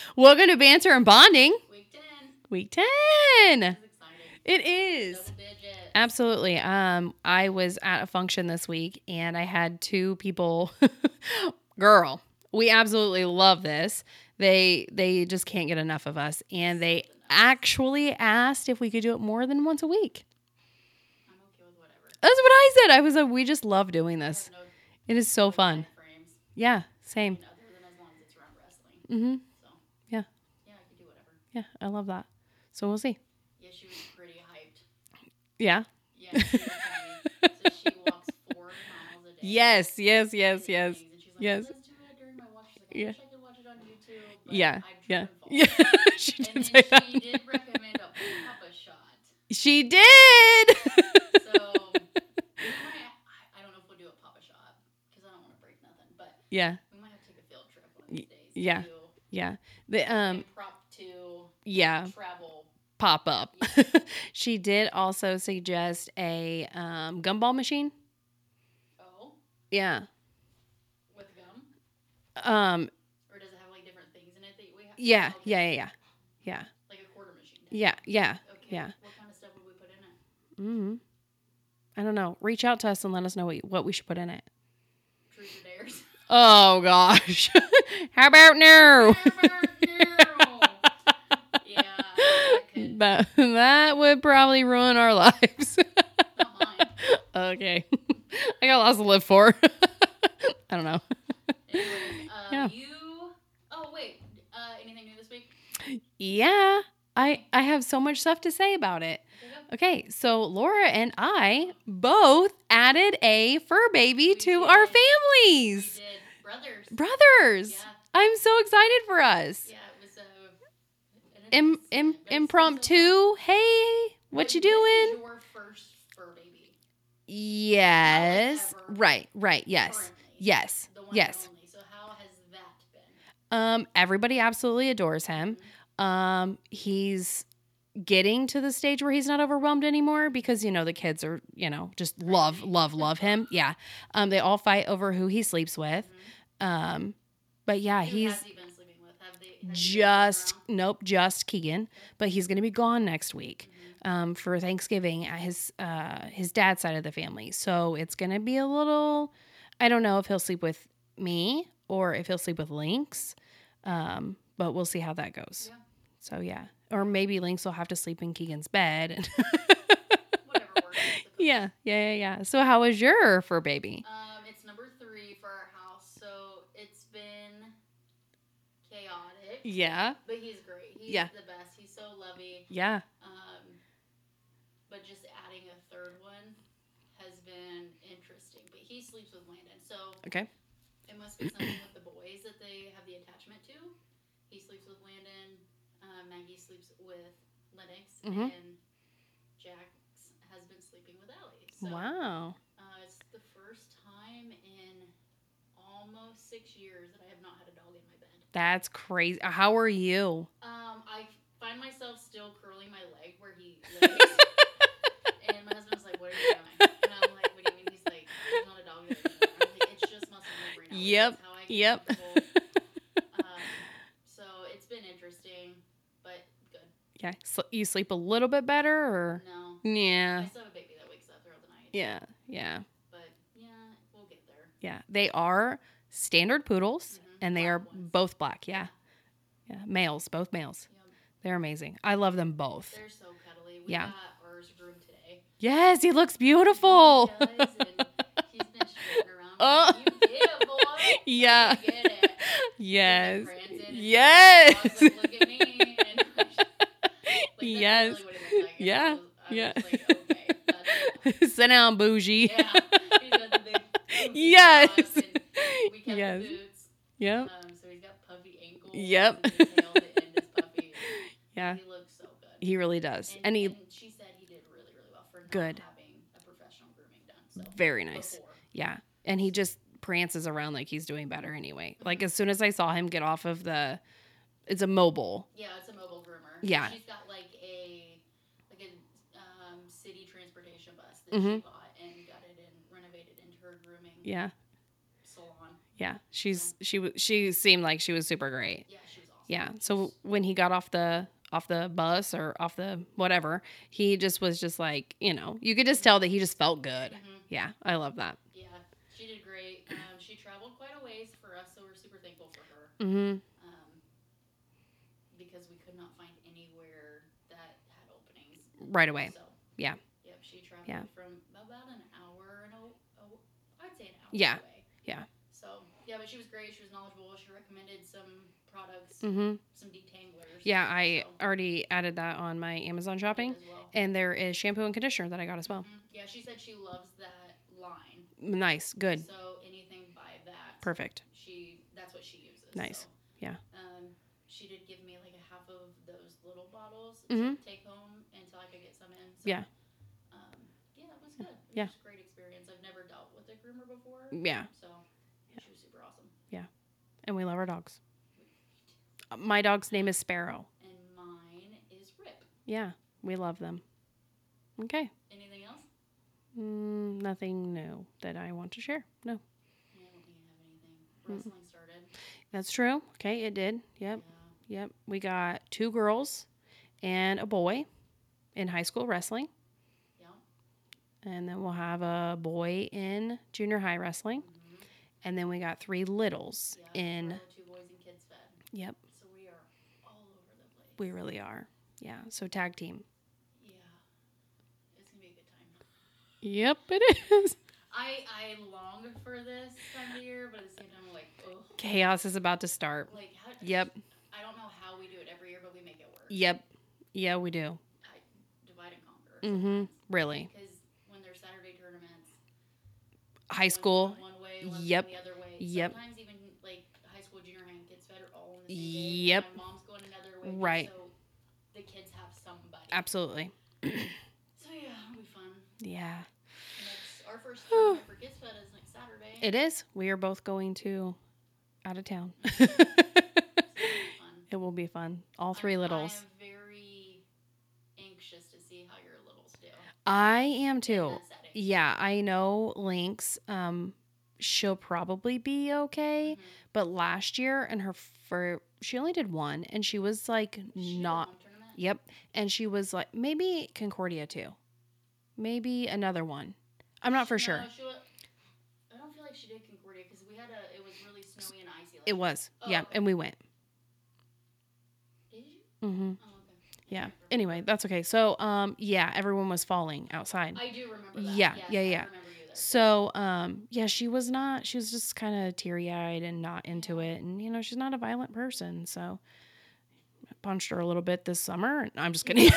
Welcome to Banter and Bonding. Week 10. Week 10. This is exciting. It is. Double digits. Absolutely. I was at a function this week and I had two people. Girl, we absolutely love this. They just can't get enough of us. And they actually asked if we could do it more than once a week. I'm okay with whatever. That's what I said. I was like, we just love doing this. No It is so fun. frames. Yeah, same. Other than as long as it's around wrestling. Mm-hmm. So, Yeah. yeah, I could do whatever. Yeah, I love that. So we'll see. Yeah, she was pretty hyped. Yeah. Yeah, she was telling me. So she walks 4 miles a day. Yes. And she's like, Yes. let's do it during my walk. She's like, I Yeah. wish I could watch it on YouTube. But Yeah. I'd Yeah. trip and fall. Yeah. She And did then say that. she did recommend a Papa shot. She did. So, I don't know if we'll do a Papa shot because I don't want to break nothing. But Yeah. we might have to take a field trip one of these days. Yeah. To Yeah. The impromptu yeah, travel. pop up. She did also suggest a gumball machine. Oh, Yeah. with gum? Um Or does it have like different things in it that we have? yeah, Okay. yeah. Like a quarter machine. Yeah. Okay. Yeah. What kind of stuff would we put in it? Mhm. I don't know. Reach out to us and let us know what we should put in it. Truth or dares? Oh gosh. How about no? Yeah, that could. That would probably ruin our lives. Not mine. Okay. I got lots to live for. I don't know. Anyways, Yeah. Oh wait. Anything new this week? Yeah. I have so much stuff to say about it. Okay, so Laura and I both added a fur baby to our did. We families. did Brothers. Yeah. I'm so excited for us. Yeah, it was an very Impromptu. Hey, what you This doing? is your first fur baby. Yes. Not like Right. Yes. Currently. Yes. The one Yes. and only. So how has that been? Everybody absolutely adores him. He's getting to the stage where he's not overwhelmed anymore because, the kids are, just love him. Yeah. They all fight over who he sleeps with. But yeah, Who he's has he been sleeping with? Have you been around? just Keegan, but he's going to be gone next week. For Thanksgiving at his dad's side of the family. So it's going to be a little, I don't know if he'll sleep with me or if he'll sleep with Lynx. But we'll see how that goes. Yeah. So yeah. Or maybe Lynx will have to sleep in Keegan's bed. Whatever works. Yeah. So how was your fur baby? It's number 3 for our house, so it's been chaotic. Yeah. But he's great. He's the best. He's so lovey. Yeah. But just adding a third one has been interesting. But he sleeps with Landon, so Okay. it must be something with the boys that they have the attachment to. He sleeps with Landon. Maggie sleeps with Lennox, and Jax has been sleeping with Ellie. So, Wow. It's the first time in almost 6 years that I have not had a dog in my bed. That's crazy. How are you? I find myself still curling my leg where he lays. And my husband's like, "What are you doing?" And I'm like, "What do you mean?" He's like, "There's not a dog there anymore." I'm like, "It's just muscle memory now." Yep. That's how I get comfortable. So it's been interesting, but good. Yeah. You sleep a little bit better or? No. Yeah. I still have a baby that wakes up throughout the night. Yeah. But yeah, we'll get there. Yeah. They are standard poodles and they Black are ones. both black. Yeah. Males, both males. Yep. They're amazing. I love them both. They're so cuddly. We Yeah. got ours groomed today. Yes, he looks beautiful. He does, and he's been strutting around. Oh. Like, you get it, boy. Yeah. You get it. Yes. He's like prancing and Yes. the dog's like, "Look at me." And that's Yes. really what it looks like. And Yeah. I was Yeah. like, okay, that's cool. Sit down, bougie. Yeah. He's got the big poofy Yes. paws, and we kept Yes. the boots. Yep. So he's got puffy ankles. Yep. And his tail, the end is puffy. Yeah. He looks so good. He really does. And he she said he did really, really well for not Good. having a professional grooming done. So very nice. before. Yeah. And he just prances around like he's doing better anyway. Like as soon as I saw him get off of it's a mobile. Yeah, it's a mobile groomer. Yeah. She's got like a city transportation bus that she bought and got it and renovated into her grooming Yeah. salon. Yeah. She seemed like she was super great. Yeah, she was Yeah. So when he got off the bus or off the whatever, he just was just like, you could just tell that he just felt good. Yeah, I love that. Yeah, she did great. She traveled quite a ways for us, so we're super thankful for her. Because we could not find anywhere that had openings right away. So yeah. Yep, she traveled from about an hour and I'd say an hour away. Yeah. So yeah, but she was great. She was knowledgeable. She recommended some products, some detanglers. Yeah, I already added that on my Amazon shopping, and there is shampoo and conditioner that I got as well. Yeah, she said she loves that line. Nice, good. So anything by that, perfect. That's what she uses. Nice, so. Yeah. She did give me like a half of those little bottles to take home until I could get some in. So, yeah. Yeah, it was good. It was just a great experience. I've never dealt with a groomer before. Yeah. So she was super awesome. Yeah. And we love our dogs. My dog's name is Sparrow. And mine is Rip. Yeah, we love them. Okay. Anything else? Nothing new that I want to share. No. Yeah, I don't think I have anything. Wrestling started. That's true. Okay, it did. Yep. Yeah. Yep. We got 2 girls and a boy in high school wrestling. Yep. And then we'll have a boy in junior high wrestling. And then we got 3 littles in... 2 boys in kids fed. Yep. So we are all over the place. We really are. Yeah. So tag team. Yeah. It's going to be a good time. Yep, it is. I long for this time of year, but at the same time, I'm like, oh. Chaos is about to start. Like, yep. I don't know how we do it every year, but we make it work. Yep. Yeah, we do. I divide and conquer. Really. Because when there's Saturday tournaments, high school. One way, one's yep. the other way. Yep. Sometimes even like high school, junior high, and kids fed are all in the same day. Yep. My mom's going another way. Right. So the kids have somebody. Absolutely. So yeah, it'll be fun. Yeah. Our first tournament for kids fed is next Saturday. It is. We are both going to out of town. It will be fun. All 3 littles. I am very anxious to see how your littles do. I am too. Yeah, I know Lynx. She'll probably be okay. But last year, and she only did 1, and she was like not. Yep, and she was like maybe Concordia too, maybe another one. I'm not for sure. I don't feel like she did Concordia because it was really snowy and icy. It was, yeah, okay. And we went. Did you? Mm-hmm. Oh, okay. Yeah. Anyway, that's okay. So, yeah, everyone was falling outside. I do remember that. Yeah, yes, yeah. I remember you there. So, yeah, she was just kind of teary-eyed and not into it. And, she's not a violent person. So, I punched her a little bit this summer. I'm just kidding.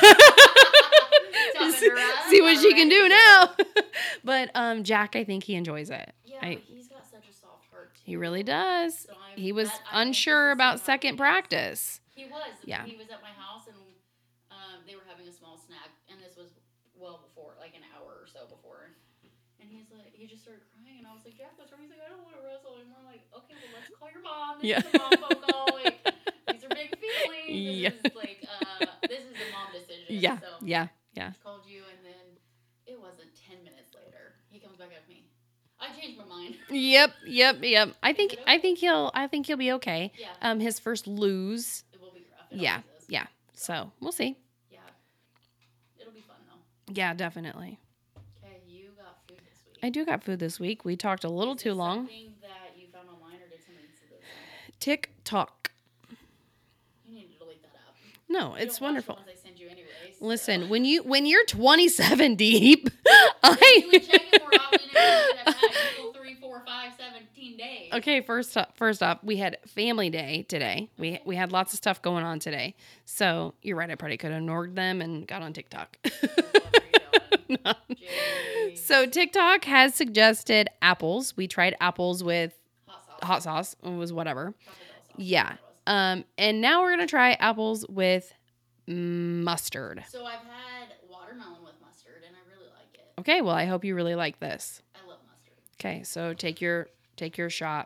See what she can do now. But Jack, I think he enjoys it. Yeah, but he's got such a soft heart. Too. He really does. So he was unsure about second practice. He was. Yeah. He was at my house and they were having a small snack, and this was well before, like an hour or so before. And he just started crying, and I was like, Jack, what's wrong? He's like, I don't want to wrestle anymore. I'm like, okay, well, let's call your mom. This is a mom phone call. Like, these are big feelings. This is a mom decision. Yeah. So Yeah. I called you, and then it wasn't 10 minutes later. He comes back at me. I changed my mind. Yep. I think he'll be okay. Yeah. His first lose. It will be rough. Yeah. So we'll see. Yeah. It'll be fun though. Yeah, definitely. Okay, you got food this week. I do got food this week. We talked a little too long. Something that you found online, or did somebody say this? TikTok. You need to delete that app. No, it's wonderful. I send you anyways. Listen, when you're 27 deep, you would check it more often if you go 3, 4, 5, 17 days. Okay, first off, we had family day today. We had lots of stuff going on today. So you're right, I probably could have ignored them and got on TikTok. No. So TikTok has suggested apples. We tried apples with hot sauce. It was whatever. Yeah. And now we're gonna try apples with mustard. So I've had watermelon with mustard, and I really like it. Okay, well, I hope you really like this. I love mustard. Okay, so take your shot.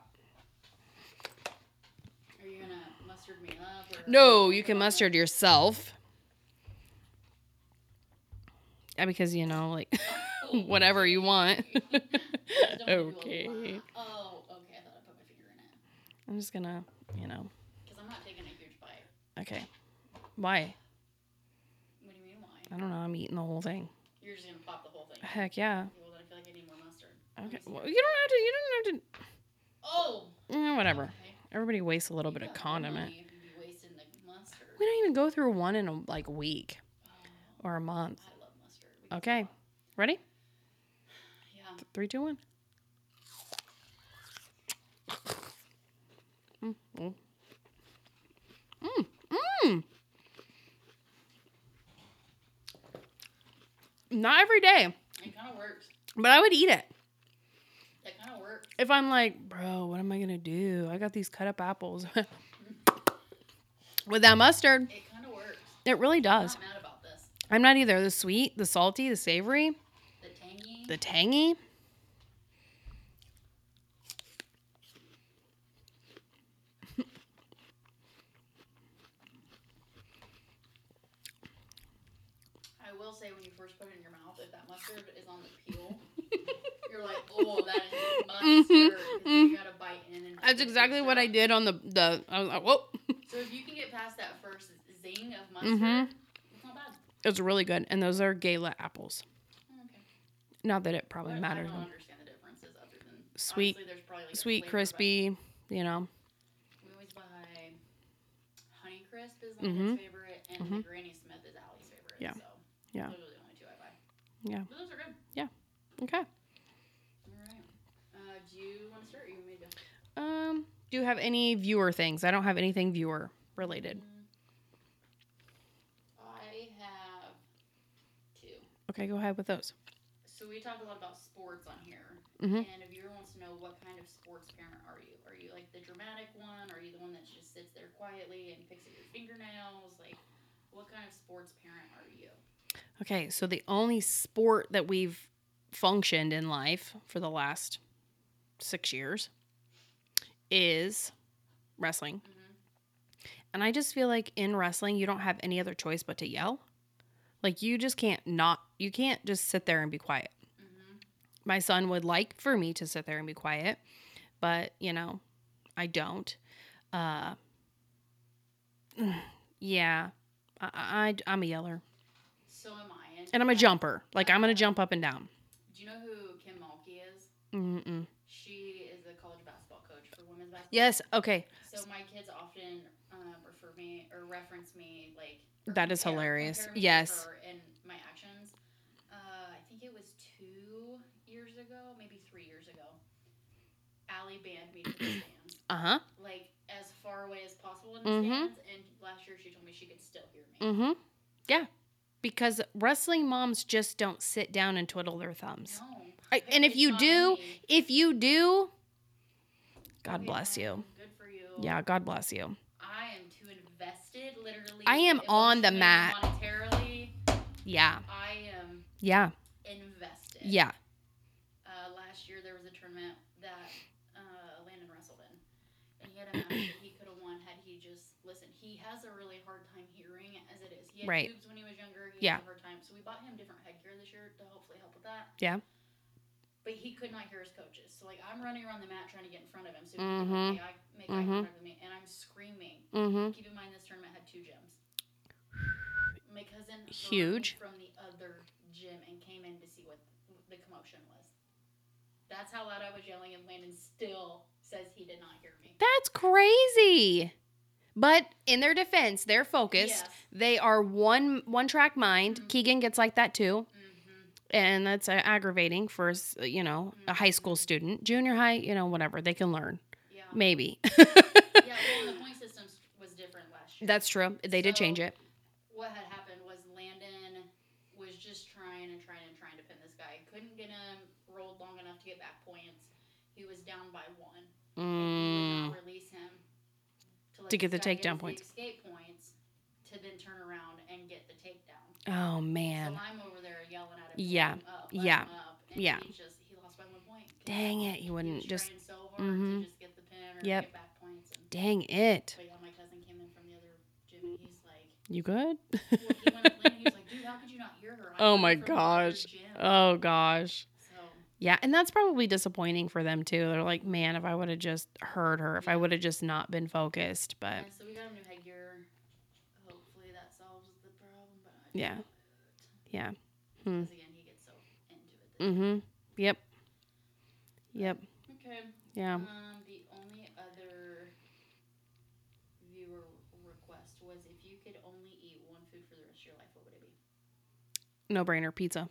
Are you gonna mustard me up? Or No, you can mustard yourself. Yeah, because whatever you want. Okay. Oh, okay. I thought I put my finger in it. I'm just gonna, Because I'm not taking a huge bite. Okay. Why? What do you mean, why? I don't know. I'm eating the whole thing. You're just gonna pop the whole thing. Heck yeah. Well, then I feel like I need more mustard. Okay. Well, you don't have to. Oh. Whatever. Okay. Everybody wastes a little bit of got condiment. money if you'd be wasting the mustard. We don't even go through one in a week Oh, or a month. I love mustard. We can Okay. do Ready? that. Yeah. 3, 2, 1. Not every day, It kind of works. but I would eat it. It kind of works. If I'm like, bro, what am I going to do? I got these cut up apples. With that mustard, It kind of works. it really I'm does. not mad about this. I'm not either. The sweet, the salty, the savory, The tangy. the tangy. I will say when you first put it in your mouth, if that mustard is on the peel, you're like, oh, that is mustard. 'Cause you gotta bite in. And That's exactly what I did on the I was like, whoa. So if you can get past that first zing of mustard, it's not bad. It's really good. And those are Gala apples. Okay. Not that it probably But matters. I don't understand the differences other than Sweet- honestly, there's probably like a Sweet, flavor, crispy, you know. but we always buy Honey Crisp is Landon's favorite, and the Granny Smith is Allie's favorite. Yeah. So Yeah. those are the only two I buy. Yeah. But those are good. Okay. All right. Do you want to start? Or you want me to? Do you have any viewer things? I don't have anything viewer related. I have two. Okay, go ahead with those. So we talk a lot about sports on here, Mhm. and a viewer wants to know what kind of sports parent are you? Are you like the dramatic one? Are you the one that just sits there quietly and picks at your fingernails? Like, what kind of sports parent are you? Okay, so the only sport that we've functioned in life for the last 6 years is wrestling. And I just feel like in wrestling, you don't have any other choice but to yell. Like, you just you can't just sit there and be quiet. My son would like for me to sit there and be quiet, but, you know, I don't. Yeah, I'm a yeller. So am I. And I'm a jumper. Like, I'm going to jump up and down. Do you know who Kim Mulkey is? Mm-mm. She is the college basketball coach for women's basketball. Yes, okay. So my kids often refer me or reference me like. That is hilarious. Compare me to Yes. her and my actions. I think it was 2 years ago, maybe 3 years ago. Allie banned me to the stands. Uh-huh. Like as far away as possible in the stands. And last year she told me she could still hear me. Mm-hmm. Yeah. Because wrestling moms just don't sit down and twiddle their thumbs. No. And if It's you not do, me. God Okay, bless you. Good for you. Yeah, God bless you. I am too invested, literally. I am on the emotionally, mat. Monetarily, Yeah. I am Yeah. invested. Yeah. Last year there was a tournament that Landon wrestled in, and he had a match that he could have won had he just listened. He has a really hard time hearing as it is. He had Right. tubes when he was younger. He Yeah. had a hard time, so we bought him different headgear this year to hopefully help with that. Yeah. But he could not hear his coaches. So, like, I'm running around the mat trying to get in front of him so he Mhm. can make eye contact with me. And I'm screaming. Mm-hmm. Keep in mind, this tournament had 2 gyms. My cousin Huge. from the other gym and came in to see what the commotion was. That's how loud I was yelling, and Landon still says he did not hear me. That's crazy. But in their defense, they're focused. Yes. They are one track mind. Keegan gets like that too. And that's aggravating for, you know, a high school student. Junior high, you know, whatever. They can learn. Yeah. Maybe. Yeah, well, the point system was different last year. That's true. They did change it. What had happened was Landon was just trying to pin this guy. Couldn't get him rolled long enough to get back points. He was down by 1. And he would not release him let To get this the guy takedown his points. escape points to then turn around and get the takedown. Oh, man. So I'm over there yelling at him. Yeah. Let him up, Yeah. Let him up. And Yeah. he lost by 1 point. Dang it. He He wouldn't was just. trying so hard to just get the pin or Yep. get back points. And, Dang it. but yeah, my cousin came in from the other gym and he's like, You good? well, he went up and he was like, dude, how could you not hear her? I Oh heard my her from the other gosh. gym." Oh gosh. So, Yeah, and that's probably disappointing for them too. They're like, man, if I would have just heard her, if I would have just not been focused. But yeah, so we got him new headgear. hopefully that solves the problem, but I Yeah. doubt it. Yeah. Because again, he gets so into it. Mm-hmm. Yep. Yep. Okay. Yeah. The only other viewer request was if you could only eat one food for the rest of your life, what would it be? No brainer. Pizza.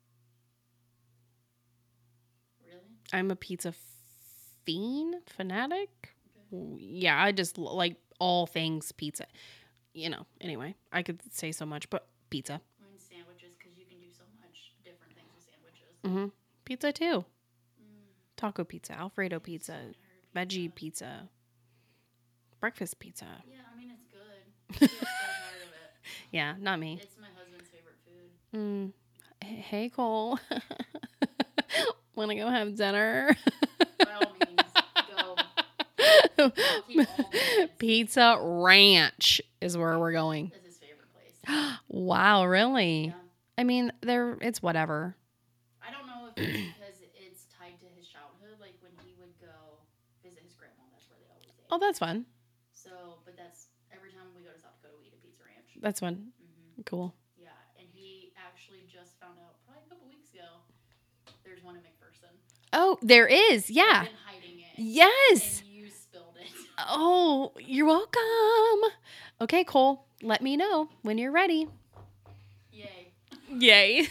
Really? I'm a pizza fanatic. Okay. Yeah, I just like all things pizza. Anyway, I could say so much, but pizza. Mine sandwiches, because you can do so much different things with sandwiches. Mm-hmm. Pizza too. Mm. Taco pizza, Alfredo I'm so pizza, tired of veggie pizza, breakfast pizza. Yeah, I mean, it's good. I get so tired of it. Yeah, not me. It's my husband's favorite food. Hey, Cole. Want to go have dinner? By all means, go. I'll keep all the kids. Pizza Ranch is where we're going. That's his favorite place. Wow, really? Yeah. I mean, it's whatever. I don't know if it's because it's tied to his childhood. Like when he would go visit his grandma, that's where they always ate. Oh, that's fun. So, but that's every time we go to South Dakota, we eat a Pizza Ranch. That's fun. Mm-hmm. Cool. Yeah, and he actually just found out probably a couple weeks ago. There's one in McPherson. Oh, there is. Yeah. I've been hiding it. Yes. And you spilled it. Oh, you're welcome. Okay, Cole. Let me know when you're ready. Yay. Yay.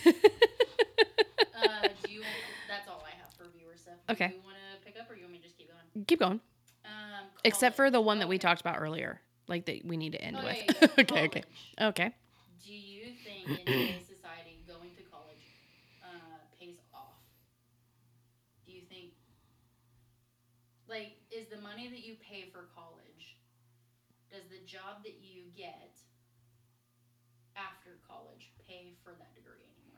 That's all I have for viewer stuff. Okay. Do you want to pick up, or you want me to just keep going? Keep going. Except for the one that we Okay. talked about earlier, like that we need to end Oh, with. yeah, yeah. Okay. College. Okay. Do you think in today's society going to college pays off? Do you think, like, is the money that you pay for college, does the job that you get after college pay for that degree anymore?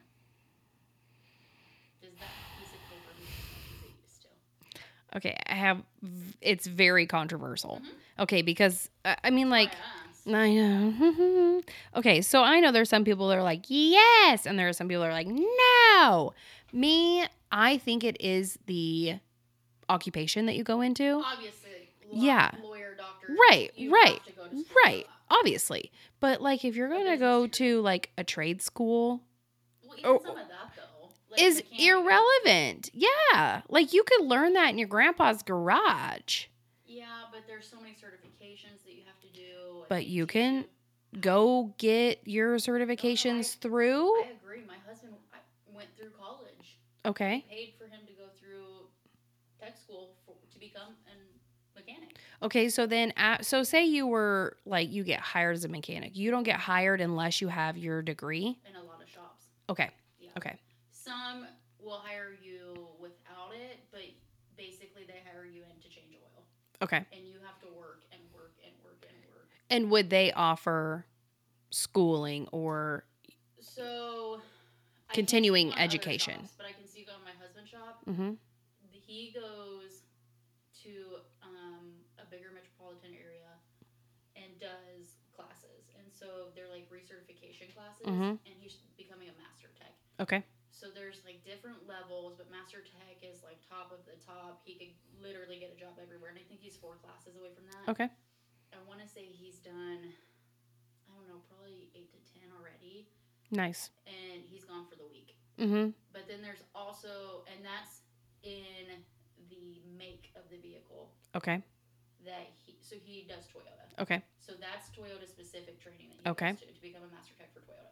Does that piece of paper mean as much as it used to? Okay, it's very controversial. Mm-hmm. Okay, because I mean, like, I I know. Okay, so I know there's some people that are like, yes, and there are some people that are like, no. Me, I think it is the occupation that you go into. Obviously, Yeah. lawyer, doctor. Right, you right, have to go to school right. for that. Obviously. But, like, if you're going to go to, like, a trade school, Well, even some of that, though. Like is mechanic. irrelevant. Yeah. Like, you could learn that in your grandpa's garage. Yeah, but there's so many certifications that you have to do. But you can go get your certifications through. I agree. My husband went through college. Okay. I paid for him to go through tech school to become a mechanic. Okay, so then, so say you were, like, you get hired as a mechanic. You don't get hired unless you have your degree? In a lot of shops. Okay. Yeah. Okay. Some will hire you without it, but basically they hire you in to change oil. Okay. And you have to work and work and work and work. And would they offer schooling or So continuing I can't speak on other education? shops, but I can speak on my husband's shop. Mm-hmm. He goes to a bigger metropolitan area and does classes, and so they're like recertification classes, Mhm. and he's becoming a master tech. Okay. So there's like different levels, but master tech is like top of the top. He could literally get a job everywhere, and I think he's 4 classes away from that. Okay. I want to say he's done, I don't know, probably 8 to 10 already, Nice. and he's gone for the week. Mm-hmm. But then there's also, and that's in the make of the vehicle Okay. that he does Toyota. Okay. So that's Toyota specific training that he Okay. goes to become a master tech for Toyota.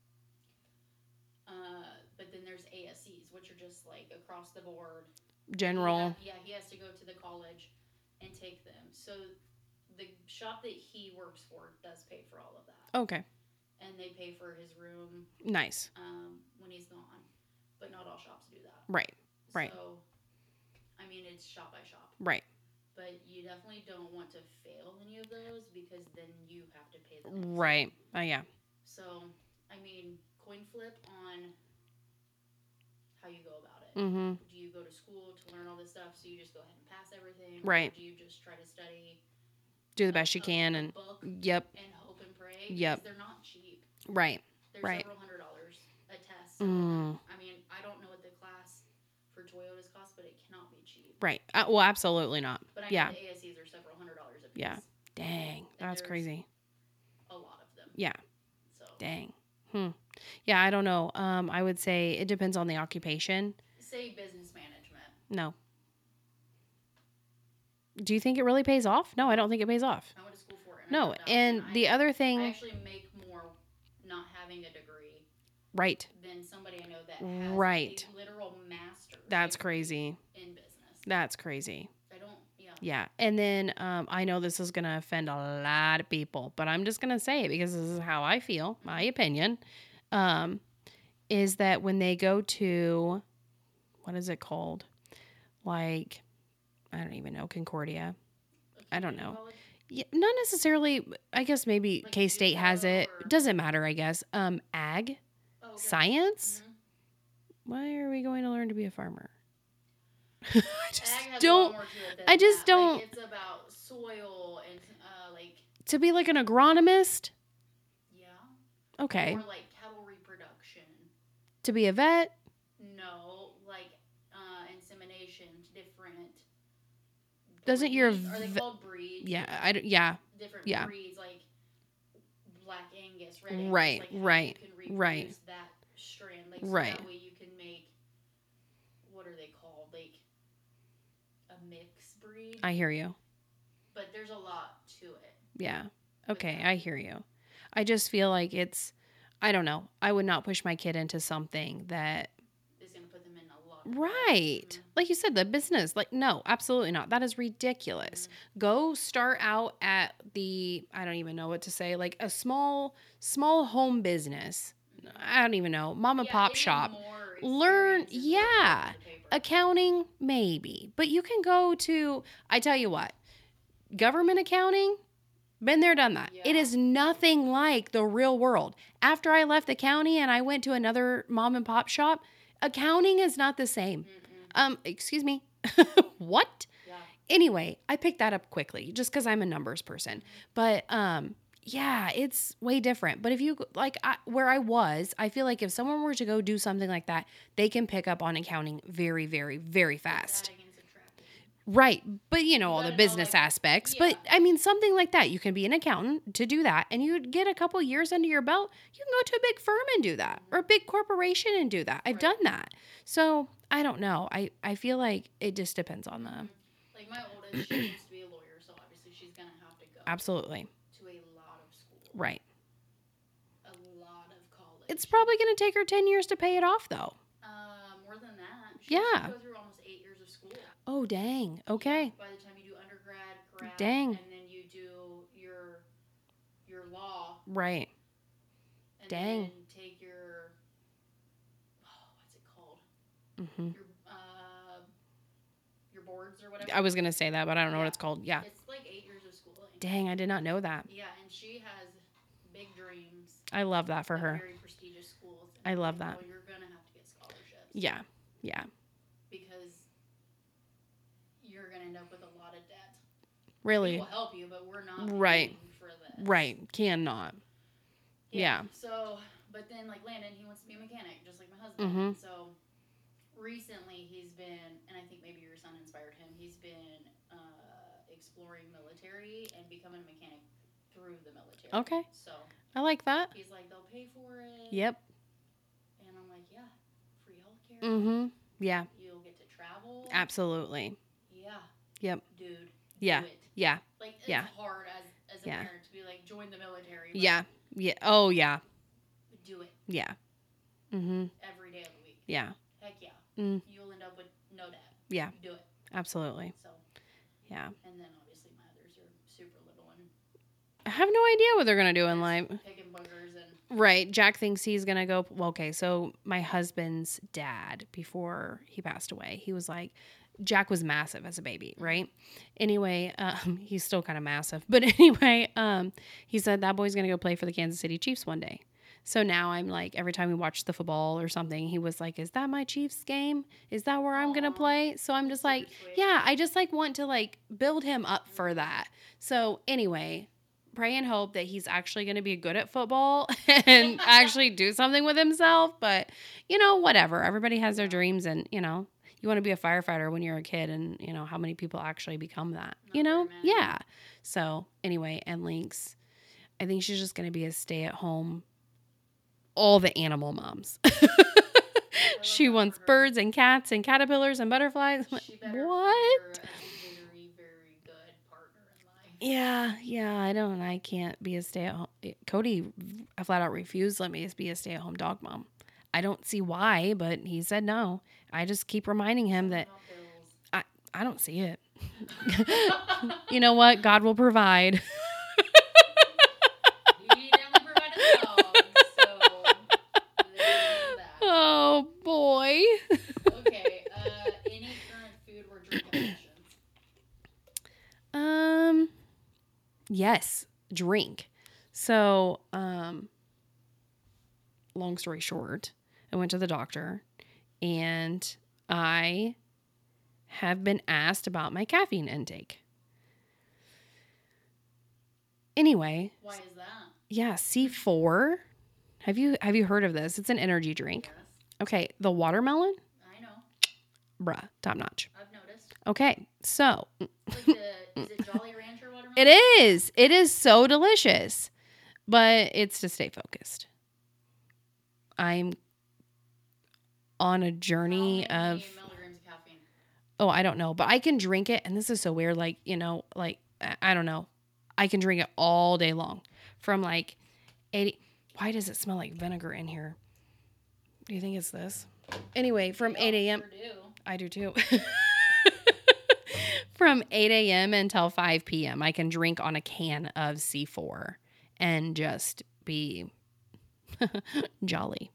But then there's ASCs, which are just like across the board. General. He has to go to the college and take them. So the shop that he works for does pay for all of that. Okay. And they pay for his room Nice. when he's gone. But not all shops do that. Right. Right. So, I mean, it's shop by shop. Right. But you definitely don't want to fail any of those because then you have to pay the next Right. Yeah. So, I mean, coin flip on how you go about it. Mm-hmm. Do you go to school to learn all this stuff so you just go ahead and pass everything? Right. Or do you just try to study? Do the best you can, a and book yep. and hope and pray? Yep. Because they're not cheap. Right. They're Right. several $100s a test. Mm. I mean, I don't know what the class for Toyotas cost, but it cannot be cheap. Right. Well, absolutely not. But I Yeah. know the ASCs are several $100s a piece. Yeah. Dang. And That's there's crazy. A lot of them. Yeah. So Dang. Yeah, I don't know. I would say it depends on the occupation. say business management. No. Do you think it really pays off? No, I don't think it pays off. I went to school for it. No, and the other I thing, actually make more not having a degree right? than somebody I know that has Right. a literal master's. That's degree crazy. in business. That's crazy. I don't. Yeah. Yeah, and then I know this is gonna offend a lot of people, but I'm just gonna say it because this is how I feel. My opinion is that when they go to, what is it called? Like, I don't even know, Concordia. I don't know. College? Yeah, not necessarily. I guess maybe Like K-State has Utah it. or- Doesn't matter, I guess. Ag, Oh, okay. science. Mhm. Why are we going to learn to be a farmer? I just Ag has a don't. lot more to it than I just that. don't- Like, it's about soil and like To be like an agronomist. yeah. Okay. Or like cattle reproduction. To be a vet. No, like insemination, different. Doesn't your breeds. Are they v- called breeds? Yeah. I don't. Yeah. Different yeah. breeds like Black Angus, Red Angus. Right, Like how right, you can reproduce right. that strand. Like so Right. that way you can make what are they called? Like a mixed breed. I hear you. But there's a lot to it. Yeah. with Okay. that. I hear you. I just feel like it's. I don't know. I would not push my kid into something that. It's gonna put them in a lot of Right. Mhm. Like you said, the business. Like, no, absolutely not. That is ridiculous. Go start out at the, I don't even know what to say, like a small home business. I don't even know. Mom and Yeah, pop they get shop. more Learn, experience in yeah. the paper. Accounting, maybe. But you can go to, I tell you what, government accounting, been there, done that. It Yeah. is nothing like the real world. After I left the county and I went to another mom and pop shop, accounting is not the same. Excuse me. What? Yeah. Anyway, I picked that up quickly just because I'm a numbers person. But yeah, it's way different. But if you like where I was, I feel like if someone were to go do something like that, they can pick up on accounting very, very, very fast. Adding and subtracting. Right. But you know, all gotta the know, business like, aspects. yeah. But I mean, something like that. You can be an accountant to do that. And you get a couple years under your belt. You can go to a big firm and do that or a big corporation and do that. I've Right. done that. So I don't know. I feel like it just depends on the. Like my oldest, she wants to be a lawyer, so obviously she's gonna have to go Absolutely. to a lot of school, Right. a lot of college. It's probably going to take her 10 years to pay it off, though. More than that. She Yeah. has to go through almost 8 years of school. Oh, dang. Okay. Yeah, by the time you do undergrad, grad, Dang. and then you do your law, Right. and Dang. then take your what's it called? Hmm. Your boards or whatever. I was going to say that, but I don't know what Yeah. it's called. Yeah. It's like 8 years of schooling. Dang, I did not know that. Yeah, and she has big dreams. I love that for at her. Very prestigious schools. And I I'm love like, that. Well, you're gonna have to get scholarships. Yeah. Yeah. Because you're gonna end up with a lot of debt. Really. We will help you, but we're not Right. paying for this. Right. Cannot. Yeah. So, but then like Landon, he wants to be a mechanic, just like my husband. Mhm. So recently he's been, and I think maybe your son inspired him. He's been exploring military and becoming a mechanic through the military. Okay. So I like that. he's like, they'll pay for it. Yep. And I'm like, yeah, free healthcare. Mm-hmm. Yeah. You'll get to travel. Absolutely. Yeah. Yep. Dude. Yeah. Do it. Yeah. Like it's Yeah. hard as a Yeah. parent to be like, join the military. but Yeah. Yeah. Oh, yeah. Do it Yeah. Mm-hmm. every day of the week. Yeah. Heck yeah. Mm. You'll end up with no debt. Yeah. Do it. Absolutely. So, Yeah. and then obviously my others are super little and I have no idea what they're going to do in life. picking boogers and Right. Jack thinks he's going to go. Well, okay. So my husband's dad, before he passed away, he was like, Jack was massive as a baby, right? Anyway, he's still kind of massive. But anyway, he said that boy's going to go play for the Kansas City Chiefs one day. So now I'm like, every time we watch the football or something, he was like, is that my Chiefs game? Is that where I'm going to Aw. play? So I'm just like, Super sweet. yeah, I just like want to like build him up for that. So anyway, pray and hope that he's actually going to be good at football and actually do something with himself. But, you know, whatever. Everybody has their dreams and, you know, you want to be a firefighter when you're a kid and, you know, how many people actually become that, you Not know? very many. Yeah. So anyway, and Lynx, I think she's just going to be a stay-at-home, all the animal moms. She wants birds and cats and caterpillars and butterflies. I'm like, She better what? find her a very, very good partner in life. Yeah. I can't be a stay-at-home. Cody flat out refused to let me be a stay-at-home dog mom. I don't see why, but he said no. I just keep reminding him that I don't see it. You know what? God will provide. He never provided a dog, so there's that. Oh boy. Okay, any current food or drink addictions? Yes, drink. So, long story short, I went to the doctor and I have been asked about my caffeine intake. Anyway. Why is that? Yeah, C4. Have you heard of this? It's an energy drink. Yes, Okay, the watermelon, I know. bruh, top notch. I've noticed. Okay, so Like is it Jolly Rancher watermelon? it is. It is so delicious, but it's to stay focused. I'm on a journey How of, many milligrams of caffeine? oh, I don't know, but I can drink it. And this is so weird. Like, I don't know. I can drink it all day long from like 80. Why does it smell like vinegar in here? Do you think it's this? Anyway, from 8 a.m. Sure do. I do too. From 8 a.m. until 5 p.m. I can drink on a can of C4 and just be jolly.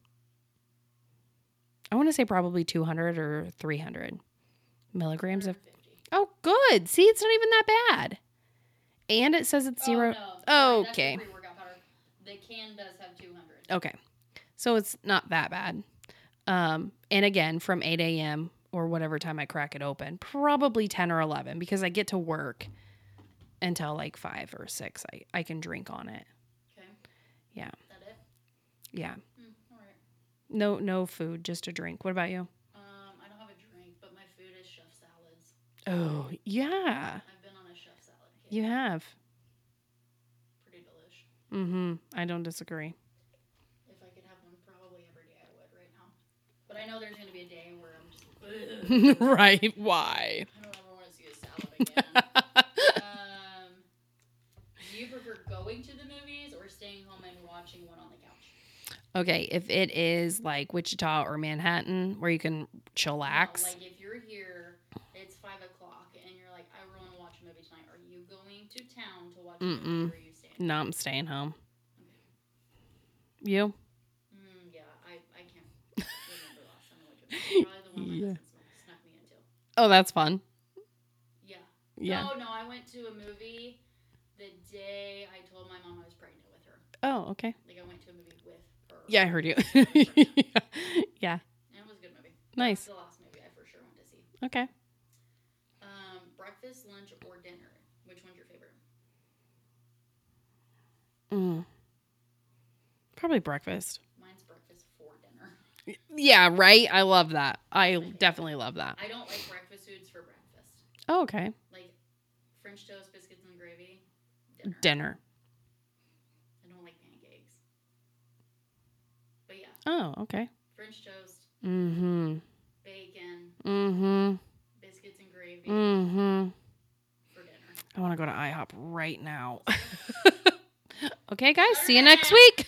I want to say probably 200 or 300 milligrams of. 150. Oh, good. See, it's not even that bad. And it says it's zero. Oh, no. Sorry, Okay. That's the pre-workout powder. The can does have 200. Okay. So it's not that bad. And again, from 8 a.m. or whatever time I crack it open, probably 10 or 11 because I get to work until like 5 or 6. I can drink on it. Okay. Yeah. Is that it? Yeah. All right. No food, just a drink. What about you? I don't have a drink, but my food is chef salads. Oh, yeah. I've been on a chef salad kick. You have. Pretty delish. Mm-hmm. I don't disagree. If I could have one probably every day, I would right now. But I know there's going to be a day where I'm just, ugh, Right. Why? I don't ever want to see a salad again. Do you prefer going to the movies or staying home and watching one on the couch? Okay, if it is like Wichita or Manhattan where you can chillax. No, like if you're here, it's 5 o'clock, and you're like, I really want to watch a movie tonight. Are you going to town to watch a movie, or are you staying? No, I'm staying home. Okay. You? Yeah, I can't remember last time I went to a movie. Probably the one my Yeah. husband snuck me into. Oh, that's fun. Yeah. Yeah. No, I went to a movie the day I told my mom I was pregnant with her. Oh, okay. Like I went to a movie with her. Yeah, I heard you. Yeah. And it was a good movie. Nice. That's the last movie I for sure went to see. Okay. Breakfast, lunch, or dinner? Which one's your favorite? Probably breakfast. Mine's breakfast for dinner. Yeah, right? I love that. I definitely love that. I don't like breakfast foods for breakfast. Oh, okay. Like French toast, biscuits, and gravy. Dinner. I don't like pancakes. But yeah, Oh, okay. French toast, Mm-hmm. bacon, Mm-hmm. biscuits, and gravy Mm-hmm. for dinner. I want to go to IHOP right now. Okay, guys. See you next week.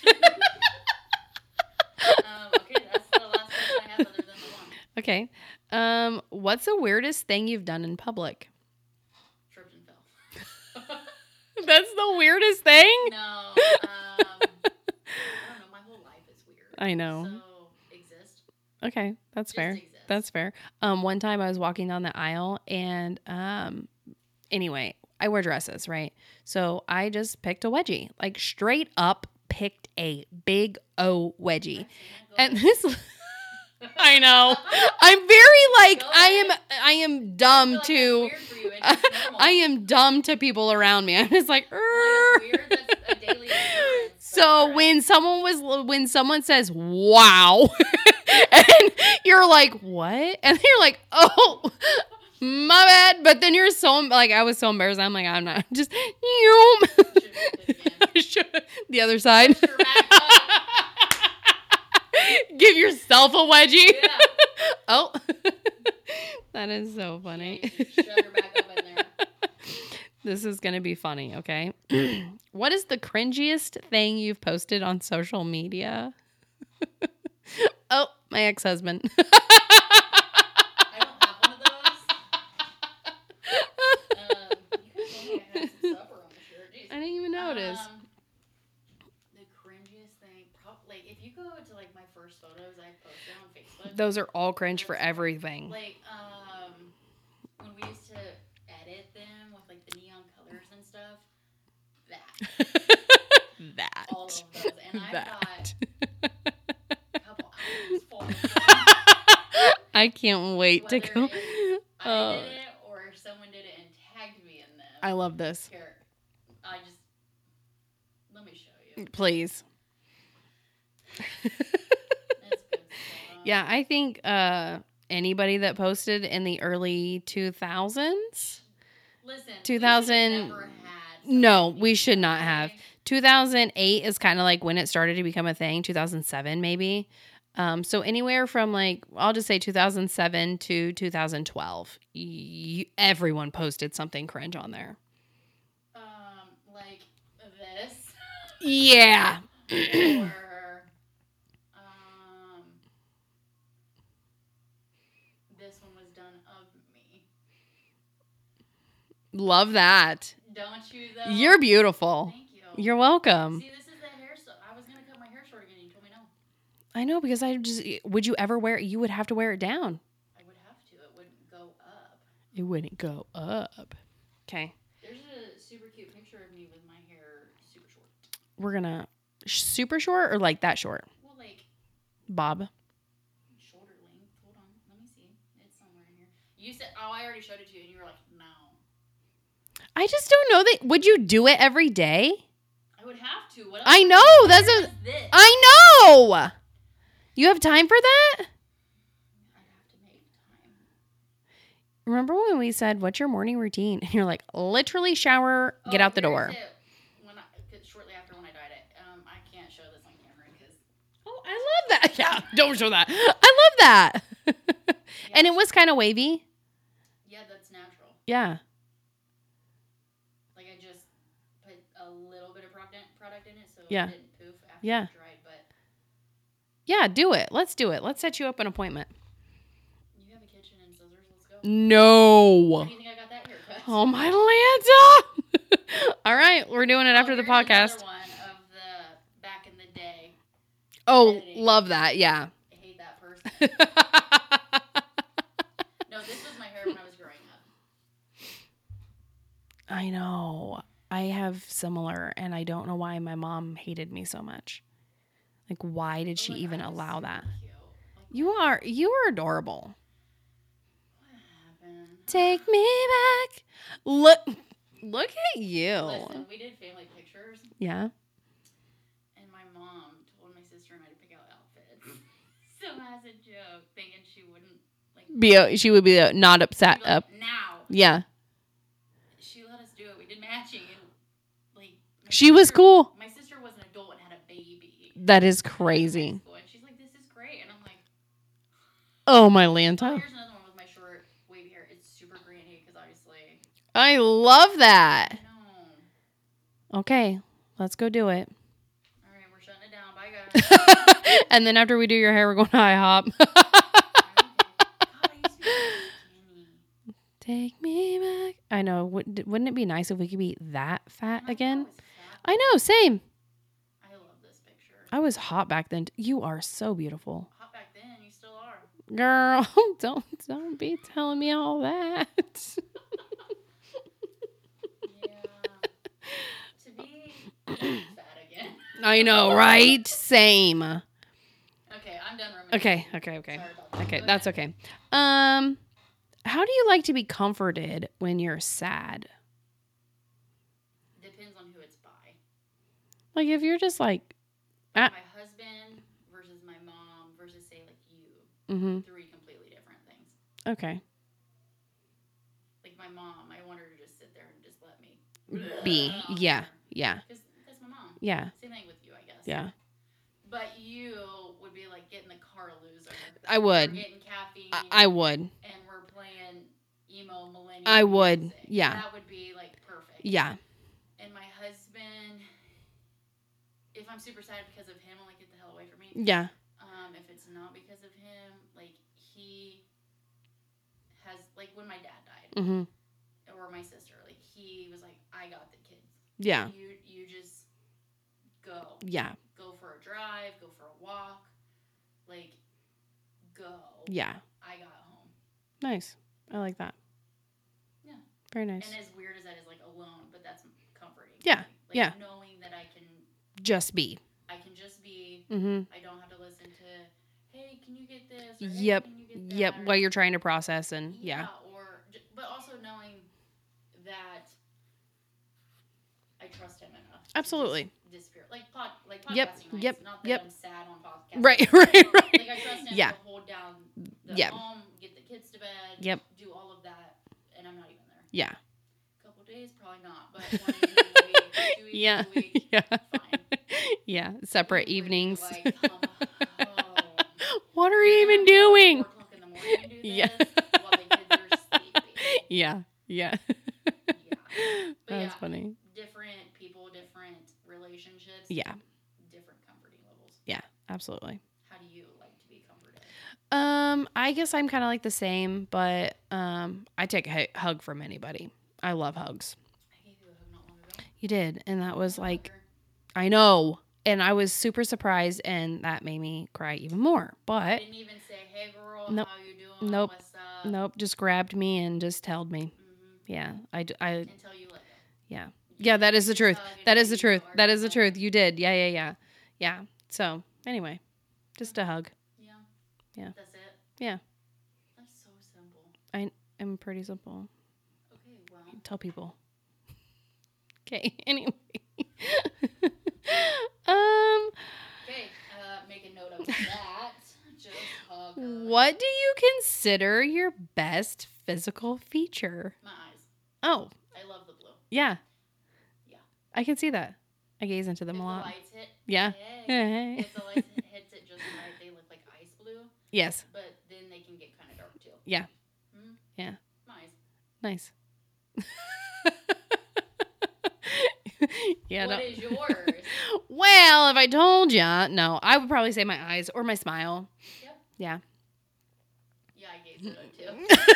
Okay, that's the last question I have other than the one. Okay. What's the weirdest thing you've done in public? Tripped and fell. That's the weirdest thing? No. I don't know. My whole life is weird. I know. So, exist. Okay, that's Just fair. exists. That's fair. One time I was walking down the aisle and anyway, I wear dresses, right? So I just picked a wedgie. Like straight up picked a big O wedgie. And this I know. I'm very like Go I am dumb That's to weird for you, and it's normal. I am dumb to people around me. I'm just like, Like, it's weird. That's a daily occurrence. so when someone says wow and you're like what, and you're like oh my bad, but then you're so like I was so embarrassed. I'm like I'm not just you. Should've picked it again. The other side. Push her back up. Give yourself a wedgie. Yeah. Oh. That is so funny. Shove her back up in there. This is going to be funny, okay? What is the cringiest thing you've posted on social media? Oh, my ex-husband. I don't have one of those. You guys told me I had some supper on the shirt. Jeez. I didn't even notice. The cringiest thing, like if you go to like my first photos I posted on Facebook, Those are all cringe for everything. like when we used to edit them with like the neon colors and stuff, That. all of those, and I That. got a couple hours for it. I can't wait to Whether go. it's I Oh, did it or if someone did it and tagged me in them. I love this. Here, let me show you. Please. It's good stuff. Yeah, I think anybody that posted in the early 2000s. Listen, 2000 we never had No, social we should media, not have. okay? 2008 is kind of like when it started to become a thing. 2007 maybe. So anywhere from like, I'll just say 2007 to 2012, everyone posted something cringe on there. Like this. Yeah. Or this one was done of me. Love that. Don't you though? You're beautiful. Thank you. You're welcome. See, this is that hair stuff. I was gonna cut my hair short again. You told me no. I know, because would you ever wear it? You would have to wear it down. I would have to. It wouldn't go up. It wouldn't go up. Okay. There's a super cute picture of me with my hair super short. We're going to super short or like that short? Well, like Bob. shoulder length. Hold on. Let me see. It's somewhere in here. You said, oh, I already showed it to you, and you were like, no. I just don't know that. Would you do it every day? I would have to. What else? I know. That's Where a. is this? I know. You have time for that? I'd have to make time. Remember when we said, "What's your morning routine?" And you're like, literally shower, get out the door. Here's it. Shortly after when I dyed it, I can't show this on camera because Oh, I love that. Yeah, don't show that. I love that. And it was kind of wavy. yeah, that's natural. Yeah. Like I just put a little bit of product in it so Yeah. it didn't poof after Yeah. it dried. But Yeah, do it. Let's do it. Let's set you up an appointment. you have a kitchen and scissors. Let's go. No. Why do you think I got that haircut? Oh, my Lanta. All right. We're doing it after the Here's podcast. another one of the back in the day. Oh, editing. love that. Yeah. I hate that person. No, this was my hair when I was growing up. I know. I have similar, and I don't know why my mom hated me so much. Like, why did she Look, even I was allow super that? cute. Like, You are adorable. what happened? Take me back. Look at you. Listen, we did family pictures, Yeah. and my mom told my sister and I to pick out outfits. So as a joke, thinking she wouldn't like She would be not upset she'd be like, up. now. Yeah. She let us do it. We did matching, and like my She was sister- cool. My sister was an adult and had a baby. That is in high crazy. school, and she's like, "This is great," and I'm like, Oh, my "Oh, Lanta. here's another one with my short wavy hair. It's super granny because obviously, I love that. no. Okay. Let's go do it. All right, we're shutting it down. Bye, guys." And then after we do your hair, we're going to IHOP. God, I used to be so skinny. Take me back. I know. Wouldn't it be nice if we could be that fat And I again? thought I was fat. I know. Same. I love this picture. I was hot back then. You are so beautiful. Hot back then, you still are. Girl, don't be telling me all that. Yeah. To be fat again. I know, right? Same. Okay, I'm done reminiscing. Okay. Sorry about that. Okay, Go that's ahead. okay. How do you like to be comforted when you're sad? Depends on who it's by. Like if you're just like, My husband versus my mom versus say like you. Three completely different things. Okay, Like my mom, I want her to just sit there and just let me be, yeah, yeah. Because that's my mom. Yeah. Same thing with you, I guess. Yeah. But you would be like getting the car loser. I would. We're getting caffeine. I would. And we're playing emo millennial I would. music. Yeah. That would be like perfect. Yeah. And my husband, if I'm super sad because of him, I'm like, get the hell away from me. Yeah. If it's not because of him, like he has, like when my dad died, Mm-hmm. or my sister, like he was like, I got the kids. Yeah. You just go. Yeah. Go for a drive. Go for a walk. Like, go. Yeah. I got home. Nice. I like that. Yeah. Very nice. And as weird as that is, like alone, but that's comforting. Yeah. Like, Yeah. knowing that I can just be. I can just be. Mm-hmm. I don't have to listen to, hey, can you get this? Or, Yep. Hey, can you get that? Yep. While you're trying to process and yeah. But also knowing that I trust him enough. Absolutely. To just disappear. Like podcasting. Yep. Nights. Yep. Not that Yep. I'm sad on podcasting. Right. Like I trust him Yeah. to hold down the Yep. home, get the kids to bed. Yep. Do all of that, and I'm not even there. Yeah. A couple days, probably not, but 1 evening a week, 2 evenings Yeah. a week, Yeah. fine. Yeah. Separate Really, evenings. like, come home. What are you even We're doing? 4 o'clock in the morning and do Yeah. this while the kids are sleeping. Yeah. Yeah. Yeah. But That's yeah, funny. different people, different relationships. Yeah. Different comforting levels. Yeah. Absolutely. How do you like to be comforted? I guess I'm kind of like the same, but I take a hug from anybody. I love hugs. I gave you a hug not long ago. You did, and that was like, Longer. I know, and I was super surprised, and that made me cry even more. I But didn't even say, hey girl, Nope. how you doing? Nope. What's up? nope, just grabbed me and just held me. Mm-hmm. Yeah, I Until you let go. yeah, yeah. That is the truth. hug That until is the you truth. are That is the done. truth. You did. Yeah. So anyway, just a hug. Yeah. Yeah. That's it. Yeah. That's so simple. I'm pretty simple. Okay, well. Tell people. Okay. Anyway. um. Okay, make a note of that. Just hug her. What do you consider your best physical feature? My eyes. Oh, I love the blue. yeah. Yeah. I can see that. I gaze into them If a the lot. lights hit, Yeah. hey. If the lights hits it just right, they look like ice blue. Yes. But then they can get kind of dark too. Yeah. Hmm? Yeah. Nice. Nice. Yeah. What no. is yours? Well, if I told ya, no, I would probably say my eyes or my smile. Yep. Yeah. Yeah, I gave it up too.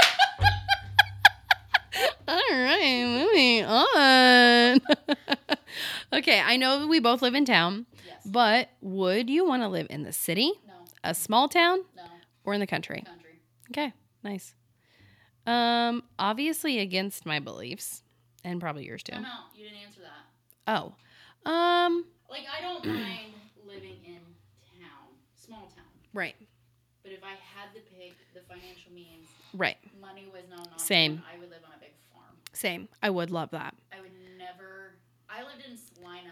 All right, moving on. Okay, I know we both live in town, Yes. but would you want to live in the city, No. a small town, No. or in the country? Country. Okay, nice. Obviously against my beliefs, and probably yours too. No, you didn't answer that. Oh, Like, I don't mind living in town, small town. right, But if I had to pick the financial means, right, money was not an option. Same. I would live on a big farm. same. I would love that. I would never. I lived in Salina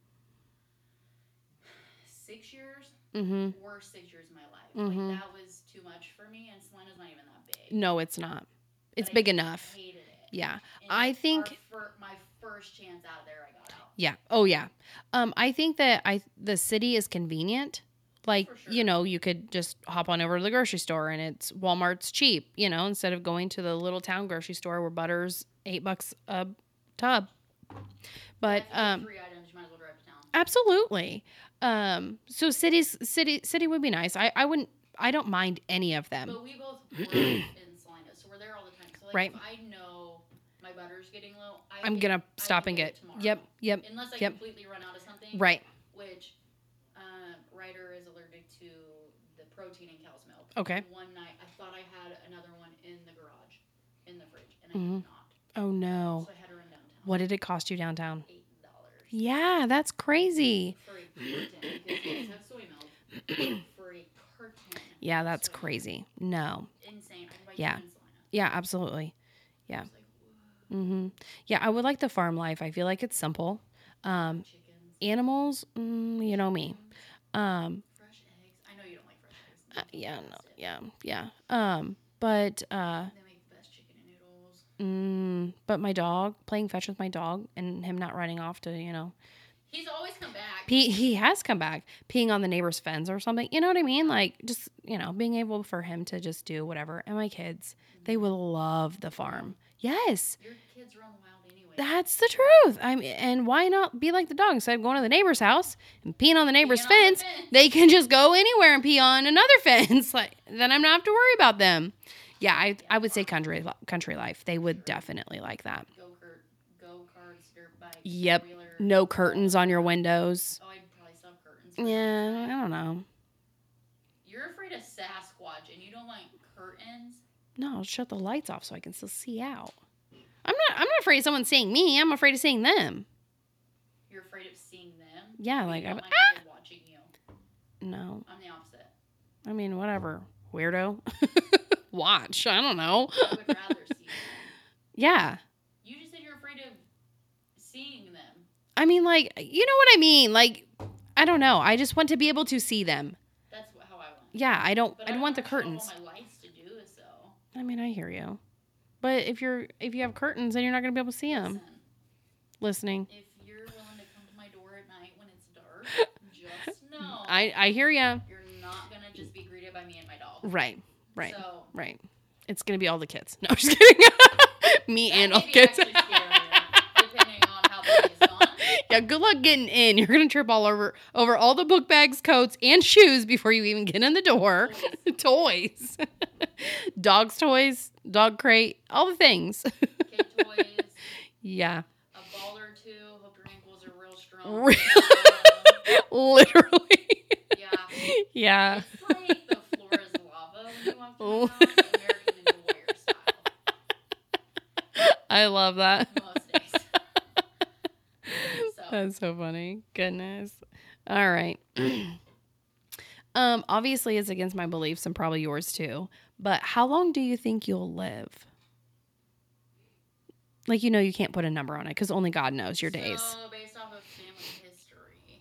6 years. Mm-hmm. Worst 6 years of my life. Mhm. Like, that was too much for me, and Salina's not even that big. No, it's not. It's But big I enough. Hated it. Yeah, And I think. my first chance out of there, I got out. Yeah. Oh, yeah. I think that the city is convenient. Like, For sure. you know, you could just hop on over to the grocery store and it's Walmart's cheap, you know, instead of going to the little town grocery store where butter's $8 a tub. But If you get 3 items, you might as well drive to town. absolutely. So city would be nice. I don't mind any of them. But we both work in Salina, so we're there all the time. So, like, Right. if I know my butter's getting low, I'm gonna stop and get. tomorrow. Yep. Unless I Yep. completely run out of something. Right. Which Ryder is allergic to the protein in cow's milk. Okay. One night, I thought I had another one in the garage, in the fridge, and I Mhm. did not. Oh no. So I had to run downtown. What did it cost you downtown? $8 Yeah, that's crazy. for a carton because kids have soy milk for a carton. Yeah, that's of soy milk. crazy. No. Insane. I can buy Yeah. two in Salina. Yeah, absolutely. I Yeah. was like, whoa, Mm-hmm. Yeah, I would like the farm life. I feel like it's simple. chickens, Animals, you know me. fresh eggs. I know you don't like fresh eggs. Those Yeah, are no, nasty. yeah. But They make the best chicken and noodles. but my dog, playing fetch with my dog and him not running off to, you know, He's always come back. He has come back peeing on the neighbor's fence or something. You know what I mean? Like, just, being able for him to just do whatever. And my kids, they will love the farm. Yes. Your kids run wild anyway. That's the truth. And why not be like the dog? Instead of going to the neighbor's house and peeing on the neighbor's fence, they can just go anywhere and pee on another fence. Like, then I'm not have to worry about them. Yeah, I would say country life. They would definitely like that. Go-karts, dirt bikes. Yep. Wheelers. No curtains on your windows. Oh, I'd probably still have curtains. Yeah, I don't know. You're afraid of Sasquatch and you don't like curtains? No, I'll shut the lights off so I can still see out. I'm not afraid of someone seeing me. I'm afraid of seeing them. You're afraid of seeing them? Yeah, You like don't I'm like people watching you. No. I'm the opposite. I mean, whatever. Weirdo. Watch. I don't know. I would rather see them. Yeah. You just said you're afraid of seeing them. I mean, like, you know what I mean? Like, I don't know. I just want to be able to see them. How I want. Yeah, I don't want the But curtains. I don't have all my lights to do so. I mean, I hear you. But if you have curtains, then you're not going to be able to see them. Listening. If you're willing to come to my door at night when it's dark, just know. I hear you. You're not going to just be greeted by me and my dog. Right. So, Right. It's going to be all the kids. No, I'm just kidding. Me and all the kids. Actually scarier, depending on how the day is gone. Yeah, good luck getting in. You're going to trip all over all the book bags, coats, and shoes before you even get in the door. Toys. Dog's toys, dog crate, all the things. Kid toys. Yeah. A ball or two. Hope your ankles are real strong. Literally. Yeah. Yeah. It's like the floor is lava when you walk through the house. American Ninja Warrior style. I love that. Most days. That's so funny. Goodness. All right. Obviously it's against my beliefs and probably yours too. But how long do you think you'll live? Like, you can't put a number on it because only God knows your days. So, based off of family history,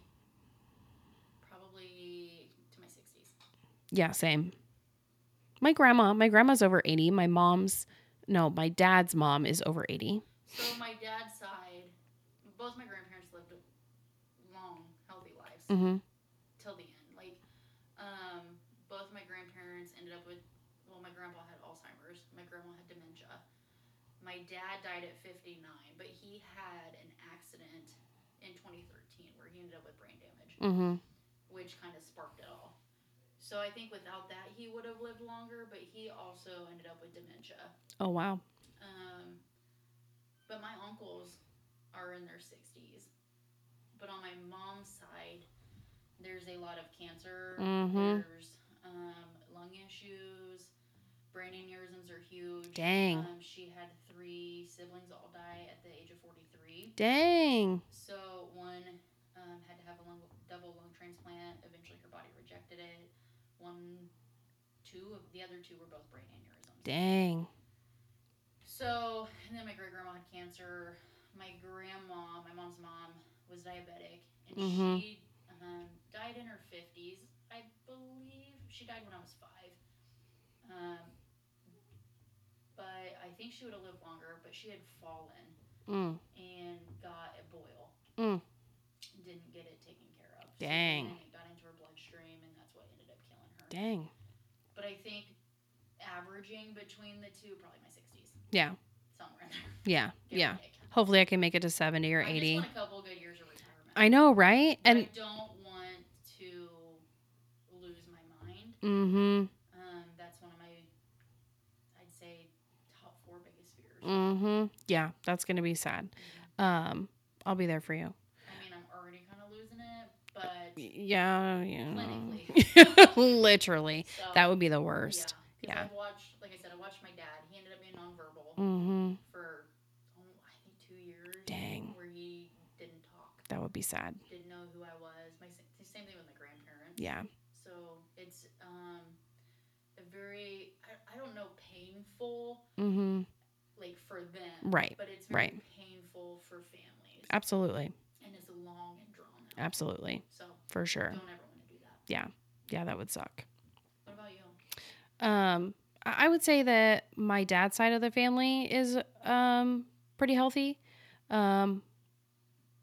probably to my 60s. Yeah, same. My grandma's over 80. My dad's mom is over 80. So, my dad's side, both my grandparents lived long, healthy lives Mm-hmm. till the end. Like, both my grandparents ended up with, my grandpa had Alzheimer's, my grandma had dementia. My dad died at 59, but he had an accident in 2013 where he ended up with brain damage, which kind of sparked it all. So I think without that, he would have lived longer, but he also ended up with dementia. Oh, wow. But my uncles are in their 60s. But on my mom's side, there's a lot of cancer. There's lung issues. Brain aneurysms are huge. Dang. She had 3 siblings all die at the age of 43. Dang. So one had to have a double lung transplant. Eventually her body rejected it. The other 2 were both brain aneurysms. Dang. So, and then my great-grandma had cancer. My grandma, my mom's mom, was diabetic. And she died in her 50s. I believe she died when I was 5. But I think she would have lived longer, but she had fallen and got a boil. Didn't get it taken care of. Dang. So it got into her bloodstream, and that's what ended up killing her. Dang. But I think averaging between the 2, probably my 60s. Yeah. Somewhere in there. Yeah. Yeah. Hopefully I can make it to 70 or 80. I just want a couple good years of retirement. I know, right? But And I don't want to lose my mind. That's one of my, I'd say, top 4 biggest fears. Yeah, that's going to be sad. I'll be there for you. I mean, I'm already kind of losing it, but Yeah. clinically. Literally. So, That would be the worst. Yeah. Yeah. I watched my dad. He ended up being nonverbal for, I think 2 years. Dang. Where he didn't talk. That would be sad. Didn't know who I was. Same thing with my grandparents. Yeah. So it's a very, I don't know, painful, like for them. Right. But it's very painful for families. Absolutely. And it's long and drawn out. Absolutely. So For sure. don't ever want to do that. Yeah. Yeah, that would suck. What about you? I would say that my dad's side of the family is pretty healthy.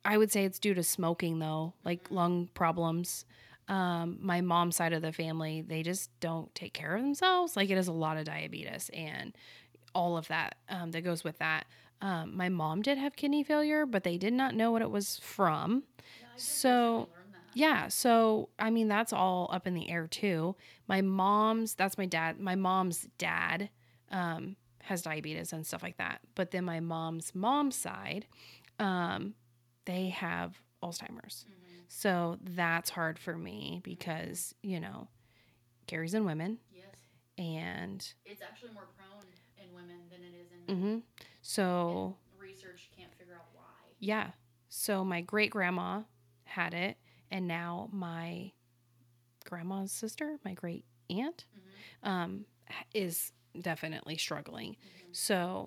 I would say it's due to smoking though, like lung problems. My mom's side of the family, they just don't take care of themselves. Like it is a lot of diabetes and all of that that goes with that. My mom did have kidney failure, but they did not know what it was from. Yeah, I just So, recently learned that. yeah. So, I mean, that's all up in the air too. That's my dad. My mom's dad has diabetes and stuff like that. But then my mom's side, they have Alzheimer's. So that's hard for me because, Gary's in women. Yes. And It's actually more prone in women than it is in men. so, And research can't figure out why. yeah. So my great grandma had it. And now my grandma's sister, my great aunt, is definitely struggling. So,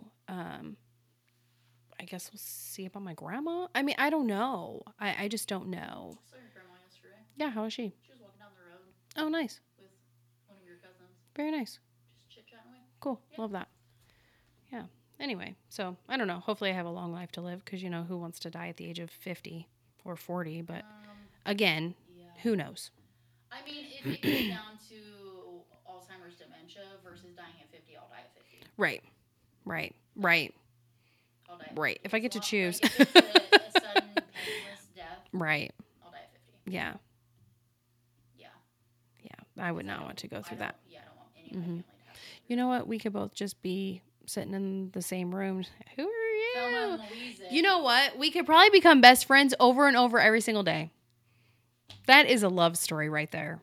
I guess we'll see about my grandma. I mean, I don't know. I just don't know. I saw your grandma yesterday. Yeah, how is she? She was walking down the road Oh, nice. with one of your cousins. Very nice. Just chit-chatting away. Cool. Yeah. Love that. Yeah. Anyway, so I don't know. Hopefully I have a long life to live because, who wants to die at the age of 50 or 40? But again, Yeah. who knows? I mean, if it came down to Alzheimer's dementia versus dying at 50, I'll die at 50. Right. I'll die at 50. Right. If I get to choose. Like, if it's a sudden, painless death, Right. I'll die at 50. Yeah. Yeah. Yeah. I would not want to go through that. Yeah, I don't want any of my family to have to. You know what? We could both just be sitting in the same room. Who are you? Thelma and Louise. You know what? We could probably become best friends over and over every single day. That is a love story right there.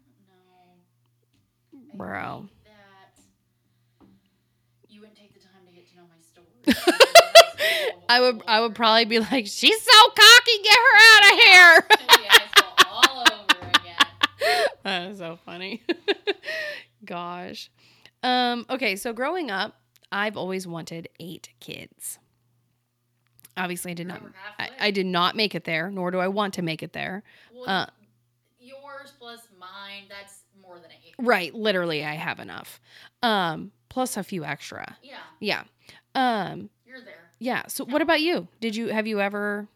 I don't know. Bro. Think that you wouldn't take the time to get to know my story. I would probably be like, she's so cocky, get her out of here. Yeah, it's all over again. That is so funny. Gosh. Okay, so growing up, I've always wanted 8 kids. Obviously, I did not make it there, nor do I want to make it there. Well, yours plus mine, that's more than 8. Right, literally, I have enough. Plus a few extra. Yeah. Yeah. You're there. Yeah. So, what about you? Have you ever?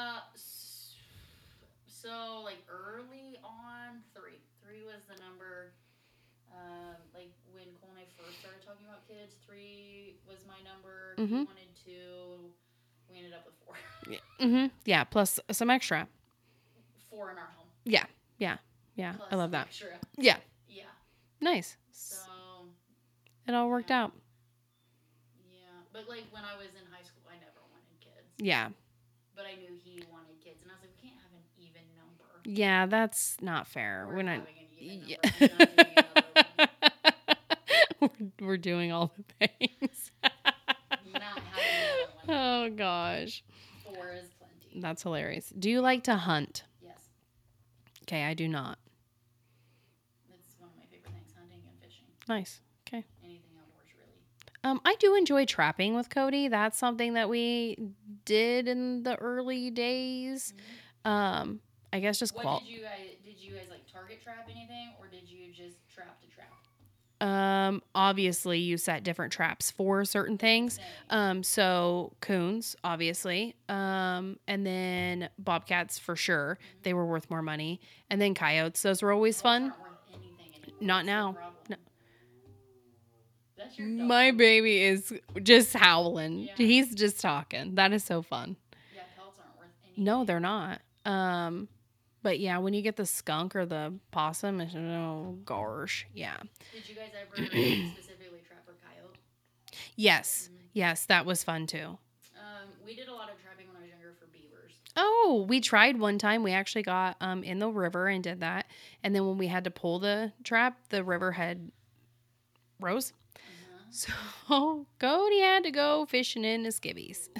So like early on, 3 was the number. Like when Cole and I first started talking about kids, 3 was my number. He wanted 2. We ended up with 4. Yeah. Plus some extra. 4 in our home. Yeah. Plus I love that. Extra. Yeah. Yeah. Nice. So it all worked out. Yeah, but like when I was in high school, I never wanted kids. Yeah. But I knew he wanted kids, and I was like, we can't have an even number. Yeah, that's not fair. We're not having an even number. Yeah. I'm not doing another one. We're doing all the things. Not having another one. Oh gosh. 4 is plenty. That's hilarious. Do you like to hunt? Yes. Okay, I do not. That's one of my favorite things, hunting and fishing. Nice. Okay. Anything outdoors, really. I do enjoy trapping with Cody. That's something that we did in the early days. I guess just What did you guys like target trap anything, or did you just trap to trap? Obviously you set different traps for certain things. So coons, obviously. And then bobcats for sure. They were worth more money. And then coyotes. Those were always fun. Aren't worth anything anymore. Not That's the now. problem. No. That's your dog. My baby is just howling. Yeah. He's just talking. That is so fun. Yeah, pelts aren't worth anything. No, they're not. But yeah, when you get the skunk or the possum, it's, oh gosh, yeah. Did you guys ever specifically trap for coyote? Yes, yes, that was fun too. We did a lot of trapping when I was younger for beavers. Oh, we tried one time. We actually got in the river and did that. And then when we had to pull the trap, the river had rose. So Cody had to go fishing in the skivvies.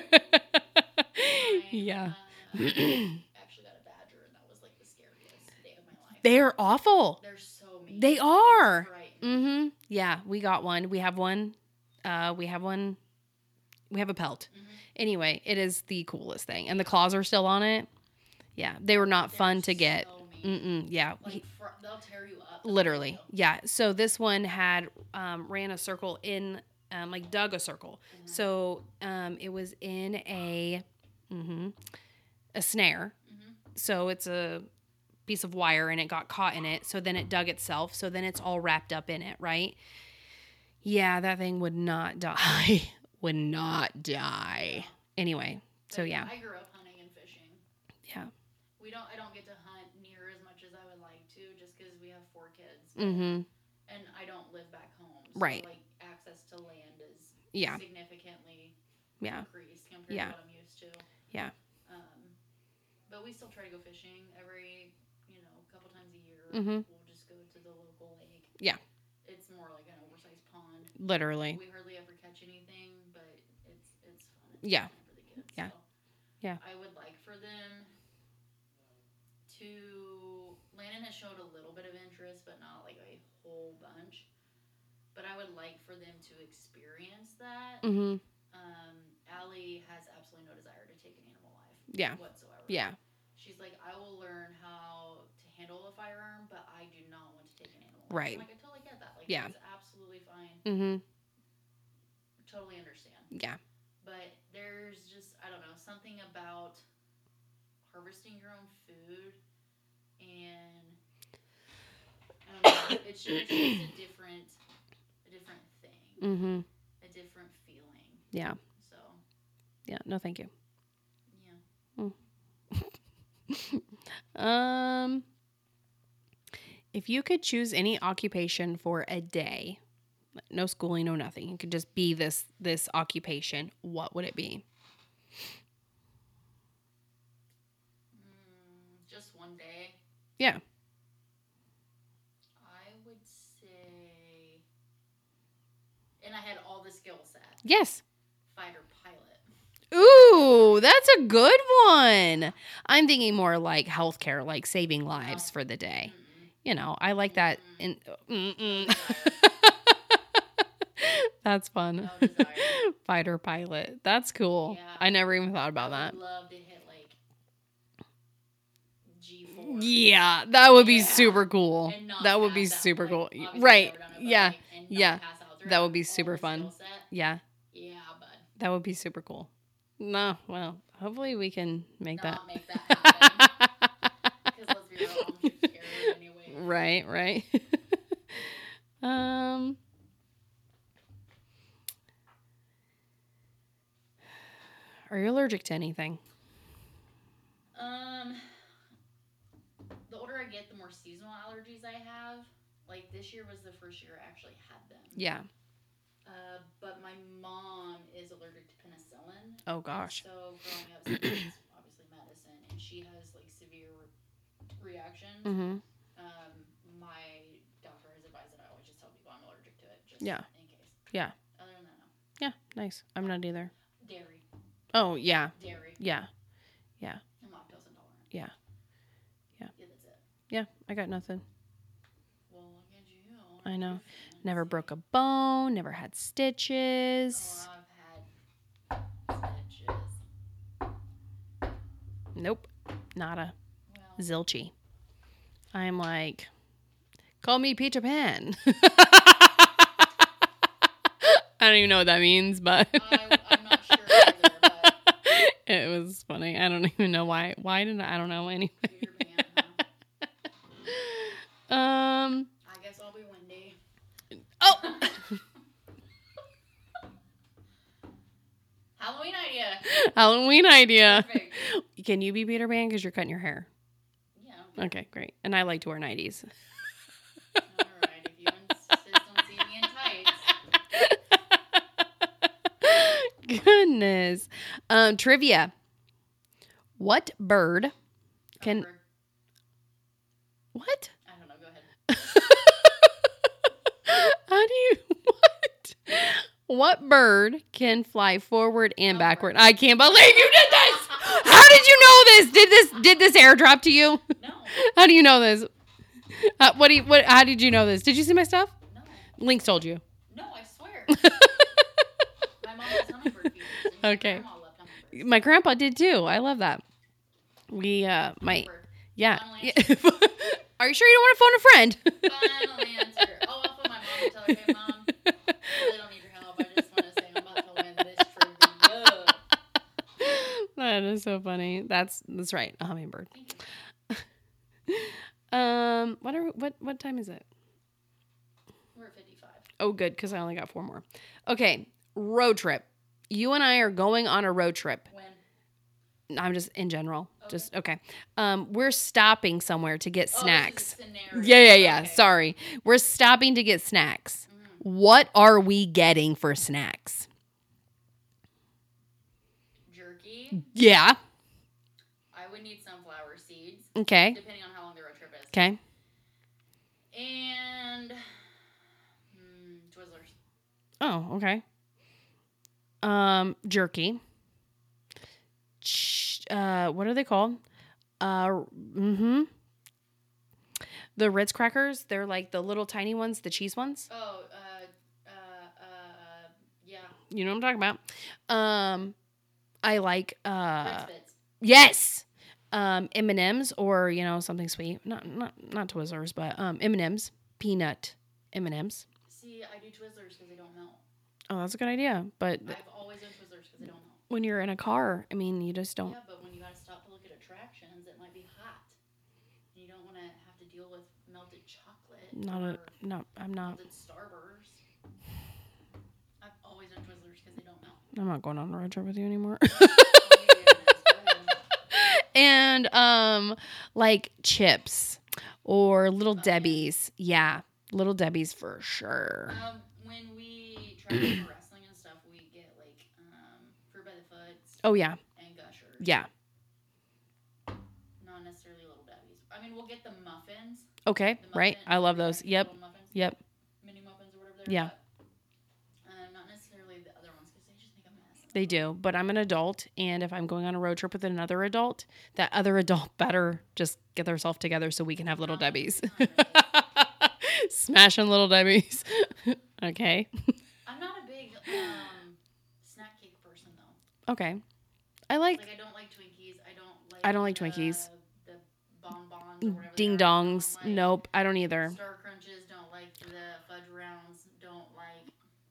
Yeah. Actually got a badger, and that was like the scariest day of my life. They're awful. They're so mean. They are. It's frightening. Yeah, we got one. We have one. We have a pelt. Anyway, it is the coolest thing. And the claws are still on it. Yeah, they were not fun to get. So mean. Yeah. Like, they'll tear you up. Literally. Yeah. So this one had ran a circle in, like dug a circle. So it was in a, a snare. So it's a piece of wire and it got caught in it. So then it dug itself. So then it's all wrapped up in it, right? Yeah, that thing would not die. Would not die. Anyway, so yeah. I grew up hunting and fishing. Yeah. I don't get to hunt near as much as I would like to, just because we have 4 kids. Mm-hmm. And I don't live back home. So Right. like access to land is Yeah. significantly Yeah. increased compared to what I'm used to. Yeah. But we still try to go fishing every, couple times a year. Mm-hmm. We'll just go to the local lake. Yeah. It's more like an oversized pond. Literally. We hardly ever catch anything, but it's fun. It's Yeah. fun for the kids. Yeah. So Yeah. I would like for them to. Landon has showed a little bit of interest, but not like a whole bunch. But I would like for them to experience that. Mm-hmm. Allie has absolutely no desire to take an animal life. Yeah. Whatsoever. Yeah. She's like, I will learn how to handle a firearm, but I do not want to take an animal. Right. I'm like, I totally get that. Like, Yeah. it's absolutely fine. Mm-hmm. Totally understand. Yeah. But there's just, I don't know, something about harvesting your own food and I don't know, it's just a different thing. Mm-hmm. A different feeling. Yeah. So. Yeah. No, thank you. Yeah. If you could choose any occupation for a day, no schooling, no nothing, it could just be this occupation, what would it be? Just one day. Yeah. I would say, and I had all the skill set. Yes. Fighter pilot. Ooh, that's a good one. I'm thinking more like healthcare, like saving lives for the day. I like that. That's fun. No desire. Fighter pilot. That's cool. Yeah. I never even thought about that. I would love to hit like G4. Yeah, that would be super cool. And not That would be pass out. super Like, cool. obviously Right. never done it, but, Yeah. like, and not Yeah. pass out through That it. would be All super the fun. skill set. Yeah. Yeah, bud. That would be super cool. No, well, hopefully we can make Not that. make that happen. Because let's be real, I'm too scared anyway. Right. Are you allergic to anything? The older I get, the more seasonal allergies I have. Like this year was the first year I actually had them. Yeah. But my mom is allergic to penicillin. Oh gosh. So growing up, since it's obviously medicine, and she has like severe reactions. Mm-hmm. My doctor has advised that I always just tell people I'm allergic to it, just Yeah. in case. Yeah. Other than that, no. Yeah. Nice. I'm not either. Dairy. Oh yeah. Dairy. Yeah. I'm lactose intolerant. Yeah. Yeah, that's it. Yeah. I got nothing. Well, look at you. I know. Never broke a bone. Never had stitches. Oh, I've had stitches. Nope. Nada. Well, Zilchy. I'm like, call me Peter Pan. I don't even know what that means, but I'm not sure either, but it was funny. I don't even know why. Why did I don't know anyway. Peter Pan, huh? I guess I'll be Wendy. Oh, Halloween idea. Halloween idea. Perfect. Can you be Peter Pan because you're cutting your hair? Yeah. Okay, great. And I like to wear 90s. All right. If you insist on seeing me in tights. Goodness. Trivia. What bird can... Or- What? I don't know. Go ahead. How do you... What? What bird can fly forward and backward? I can't believe you did this! How did you know this? Did this airdrop to you? No. How do you know this? How did you know this? Did you see my stuff? No. Links told you. No, I swear. My mom has hummingbird feeders. And Okay. My grandma loved hummingbirds. My grandpa did too. I love that. Yeah. Hummingbird. Final Final Are you sure you don't want to phone a friend? Final answer. Oh, I'll phone my mom and tell her, hey, Mom, I really don't need your help. I just want to say I'm about to win this trivia. That That is so funny. That's right. A hummingbird. What time is it? We're at 55. Oh, good, because I only got 4 more. Okay, road trip. You and I are going on a road trip. When? I'm just in general. Okay. Just okay. We're stopping somewhere to get snacks. This is a scenario. Yeah. Okay. Sorry. We're stopping to get snacks. Mm-hmm. What are we getting for snacks? Jerky. Yeah. I would need sunflower seeds. Okay. Depending on how long the road trip is. Okay. And Twizzlers. Oh, okay. Jerky. What are they called? The Ritz crackers. They're like the little tiny ones, the cheese ones. Oh, yeah. You know what I'm talking about. I like Ritz Bits. yes. M&Ms or something sweet. Not Twizzlers, but M&Ms, peanut M&Ms. See, I do Twizzlers because they don't melt. Oh, that's a good idea. But I've always done Twizzlers because they don't melt. when you're in a car, I mean, you just don't. Yeah, but when you gotta stop to look at attractions, it might be hot. And you don't want to have to deal with melted chocolate. I'm not. Melted Starburst. I've always done Twizzlers because they don't melt. I'm not going on a road trip with you anymore. Oh, you did, that's good. And like chips or Little Debbie's. Yeah, Little Debbie's for sure. When we travel for wrestling and stuff, we get like Fruit by the Foot. Oh yeah. And Gushers. Yeah. Not necessarily Little Debbie's. I mean, we'll get the muffins. Okay. The right. muffin- I love those. the Yep. little muffins, Yep. Mini muffins or whatever they're. Yeah. But, not necessarily the other ones because they just make a mess. They do, but I'm an adult, and if I'm going on a road trip with another adult, that other adult better just get themselves together so we can have Little Debbie's. Smashing Little Debbie's. Okay. I'm not a big snack cake person though. Okay. I like I don't like Twinkies. I don't like Twinkies. The bonbons or whatever. ding they are. dongs. Don't like Nope, I don't either. Star Crunches. Don't like the fudge rounds. Don't like.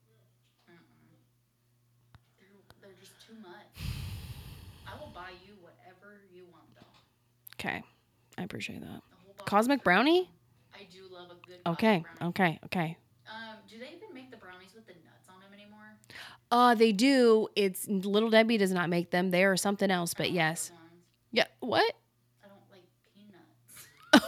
They're just too much. I will buy you whatever you want though. Okay. I appreciate that. A whole box Cosmic of- brownie? I do love a good. Okay. Cosmic brownie. Okay. Do they even make the brownies with the nuts on them anymore? They do. It's Little Debbie does not make them. They are something else, but I don't like yes. those ones. Yeah. What? I don't like peanuts.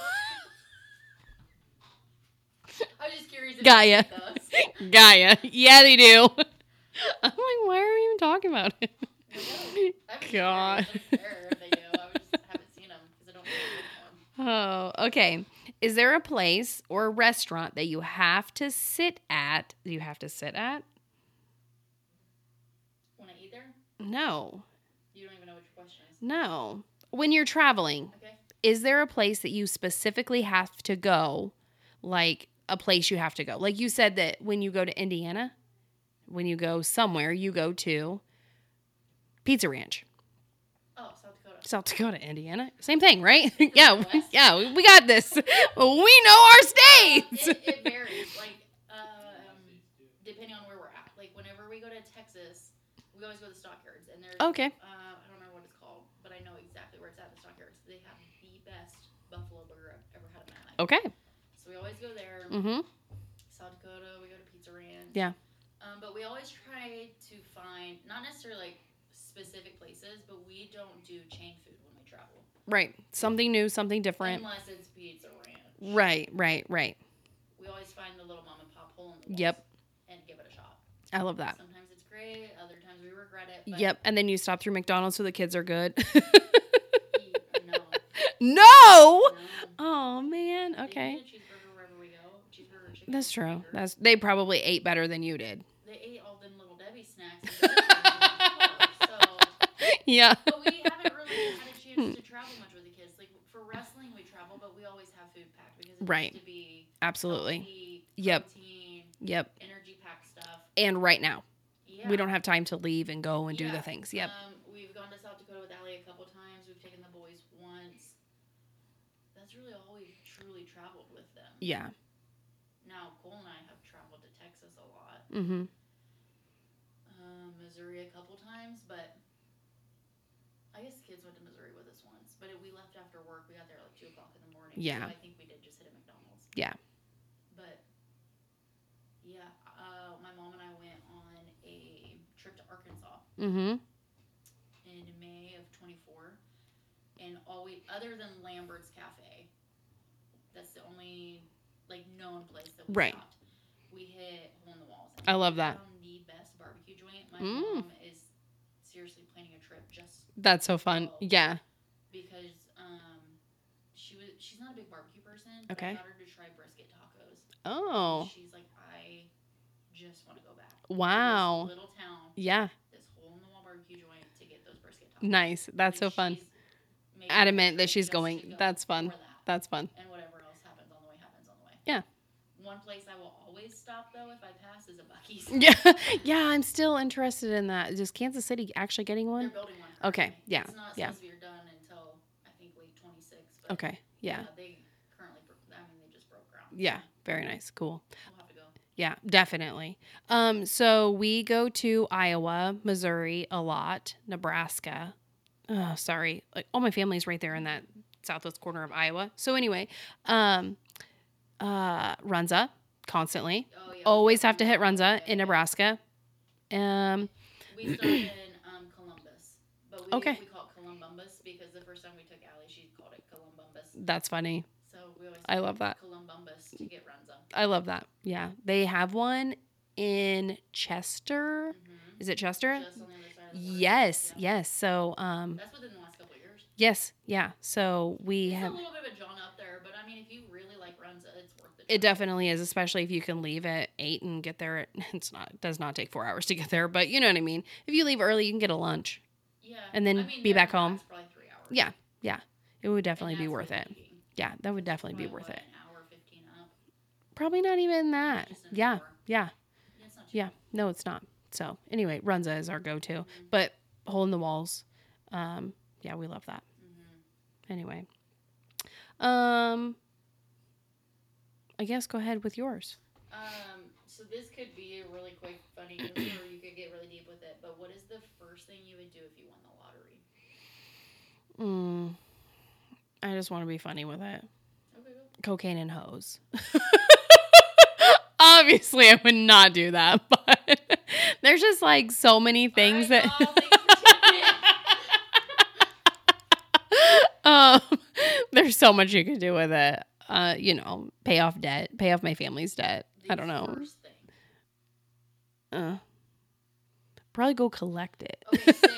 I was just curious if Gaia. they make those. Gaia. Yeah, they do. I'm like, why are we even talking about it? God. I don't care if they do. I just haven't seen them because I don't know. Oh, okay. Is there a place or a restaurant that you have to sit at? You have to sit at? When I eat there, No. you don't even know what your question is. No. When you're traveling, Okay. is there a place that you specifically have to go? Like a place you have to go? Like you said that when you go to Indiana, when you go somewhere, you go to Pizza Ranch. Oh, South Dakota. South Dakota, Indiana. Same thing, right? yeah. West. Yeah. We got this. We know our states. It varies. Like, depending on where we're at. Like, whenever we go to Texas, we always go to the stockyards. And there's, Okay. I don't remember what it's called, but I know exactly where it's at, the stockyards. They have the best buffalo burger I've ever had in my life. Okay. So we always go there. Mm-hmm. South Dakota, we go to Pizza Ranch. Yeah. But we always try to find, not necessarily like specific places, but we don't do chain food when we travel. Right. Something new, something different. Unless it's Pizza Ranch. Right. We always find the little mom and pop hole in the walls. Yep. And give it a shot. I love that. Sometimes it's great. Other times we regret it. But Yep. And then you stop through McDonald's so the kids are good. No. No. No. Oh man. They Okay. eat a cheeseburger wherever we go. Cheeseburger, chicken. That's true. burger. They probably ate better than you did. They ate all them Little Debbie snacks. And so, Yeah. but we haven't really had a chance to travel much with the kids. Like for wrestling, we travel, but we always have food packed because it Right. needs to be Absolutely. healthy, Yep. protein, Yep. energy packed stuff. And right now, Yeah. we don't have time to leave and go and do the Yeah. things. Yep. We've gone to South Dakota with Allie a couple times. We've taken the boys once. That's really all we've truly traveled with them. Yeah. Now, Cole and I have traveled to Texas a lot. Mm-hmm. Missouri a couple times, but I guess the kids went to Missouri with us once, but we left after work. We got there at like 2 o'clock in the morning. Yeah. So I think we did just hit a McDonald's. Yeah. But yeah, my mom and I went on a trip to Arkansas Mm-hmm. in May of 24, and other than Lambert's Cafe, that's the only like known place that we Right. stopped. We hit Hole in the Walls. I love that. Found the best barbecue joint. My mom is seriously planning a trip just That's so fun. go Yeah. because she's not a big barbecue person. But Okay. I got her to try brisket tacos. Oh. And she's like, I just want to go back. Wow. To this little town. Yeah. This hole in the wall barbecue joint to get those brisket tacos. Nice. That's so And fun. she's making Adamant the that trip she's just going. to go That's fun. for that. That's fun. And whatever else happens on the way happens on the way. Yeah. One place I will always stop though if I pass is a Buc-ee's. Yeah. Yeah. I'm still interested in that. Is Kansas City actually getting They're one? building one. Okay. currently. Yeah. It's not Yeah. supposed to be done until I think late 26. But Okay. Yeah. they currently, they just broke ground. Yeah. Very nice. Cool. We'll have to go. Yeah, definitely. So we go to Iowa, Missouri a lot, Nebraska. Oh, sorry. Like all my family's right there in that southwest corner of Iowa. So anyway, Runza constantly. Oh yeah. Always have to hit Yeah, Runza yeah, in yeah. Nebraska. We stopped in Columbus, but we Okay. we call it Columbumbus because the first time we took Allie, she called it Columbumbus. That's funny. So we always I love that. Columbumbus to get Runza. I love that. Yeah. They have one in Chester. Mm-hmm. Is it Chester? Just on the other side of the border. Yes. Yeah. Yes. So, That's within the last couple of years. yes. Yeah. So we It's have. a little bit of a jaunt up there, but I mean, if you really like Runza, it's worth it. It definitely is, especially if you can leave at 8 and get there. It does not take 4 hours to get there, but you know what I mean. If you leave early, you can get a lunch. Yeah. and then I mean, be there back home. it's probably 3 hours. Yeah, yeah, it would definitely And be that's worth with it. eating. Yeah, that would definitely be Probably, worth what, it. An hour 15 up. Probably not even that. Just an Yeah, hour. yeah, Yeah, it's not too yeah. No, it's not. So anyway, Runza is our go-to, Mhm. but Hole in the Walls. Yeah, we love that. Mhm. Anyway, I guess go ahead with yours. So this could be a really quick, funny answer, or you could get really deep with it. But what is the first thing you would do if you won the lottery? I just want to be funny with it. Okay, go. Cocaine and hoes. Obviously, I would not do that, but there's just like so many things All right, that. y'all, thanks for tuning in. There's so much you could do with it. Pay off debt, pay off my family's debt. I don't know. First thing. Probably go collect it. Okay, say,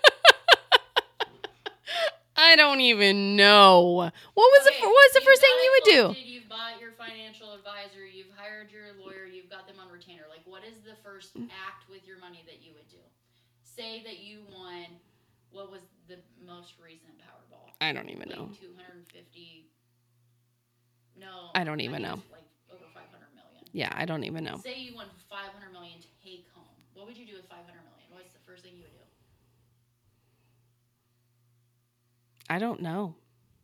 I don't even know. What was the you've first thing got you it would do? collected, You've bought your financial advisor. You've hired your lawyer. You've got them on retainer. Like, what is the first act with your money that you would do? Say that you won. What was the most recent Powerball? I don't even know. 250. No. I don't even know. Like over 500 million. Yeah, I don't even know. Say you won 500 million take home. What would you do with 500 million? What's the first thing you would do? I don't know.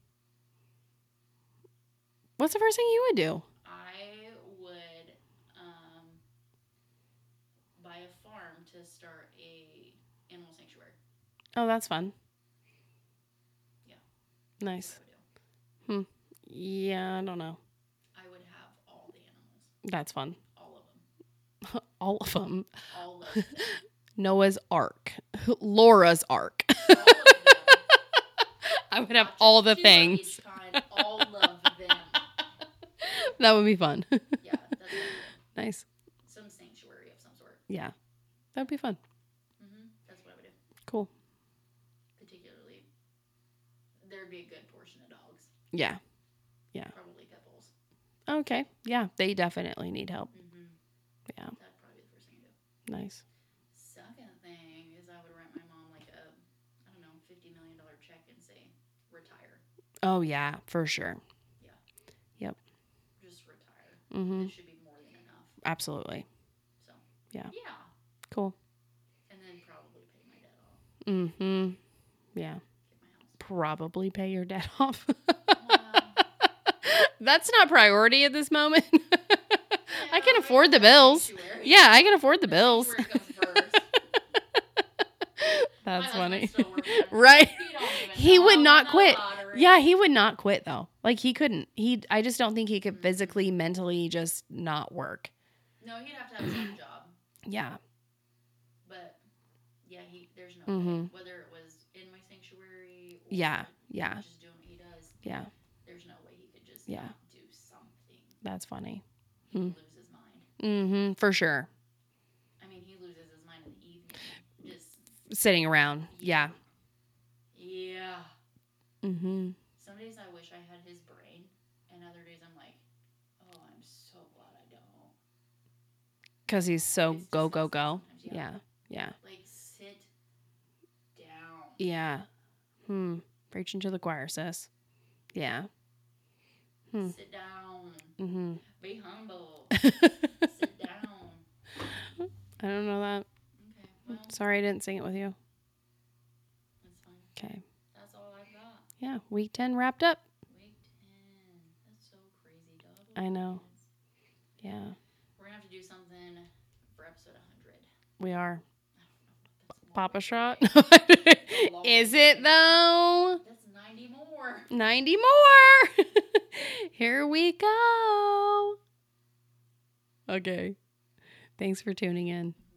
What's the first thing you would do? I would buy a farm to start a animal sanctuary. Oh, that's fun. Yeah. Nice. That's what I would do. Yeah, I don't know. I would have all the animals. That's fun. All of them. All of them. All of them. Noah's Ark. Laura's Ark. All of them. I would have Not all just the two of things. each kind, all of them. That would be fun. Yeah, that's what I would do. Nice. Some sanctuary of some sort. Yeah. That would be fun. That's what I would do. Cool. Particularly, there'd be a good portion of dogs. Yeah. Probably pit bulls. Okay. Yeah. They definitely need help. Yeah. That'd probably be the first thing I do. Nice. Second thing is I would write my mom like a, I don't know, $50 million check and say, retire. Oh, yeah. For sure. Just retire. Mm-hmm. It should be more than enough. Absolutely. So, Yeah. Yeah. Cool. And then probably pay my debt off. Mm-hmm. Yeah. Get my house. Probably pay your debt off. Well, That's not priority at this moment. I can yeah, afford the right, bills. sanctuary. Yeah, I can afford the bills. Sanctuary comes first. That's My funny. husband's still working on it. Right. Feed He would I not won the quit. lottery. Yeah, he would not quit though. Like he couldn't. I just don't think he could physically, mentally just not work. No, he'd have to have his own job. Yeah. But yeah, there's no way. Whether it was in my sanctuary or Yeah. just doing what he does. Yeah. There's no way he could just Yeah. not do something. That's funny. He would lose his mind. For sure. I mean, he loses his mind in the evening. Just Sitting around. Yeah. yeah. Mm-hmm. Some days I wish I had his brain, and other days I'm like, oh, I'm so glad I don't. Because he's so It's go. sometimes, Yeah. Yeah. Like, sit down. Yeah. Preaching to the choir, sis. Yeah. Sit down. Mm-hmm. Be humble. Sit down. I don't know that. Okay, well, Sorry I didn't sing it with you. that's fine. Okay. That's all I've got. Yeah. Week 10 wrapped up. Week 10. That's so crazy, dog. I know. Yeah. We're going to have to do something for episode 100. We are. That's more Papa like shot. a long Is way. it though? That's 90 more. 90 more. Here we go. Okay. Thanks for tuning in.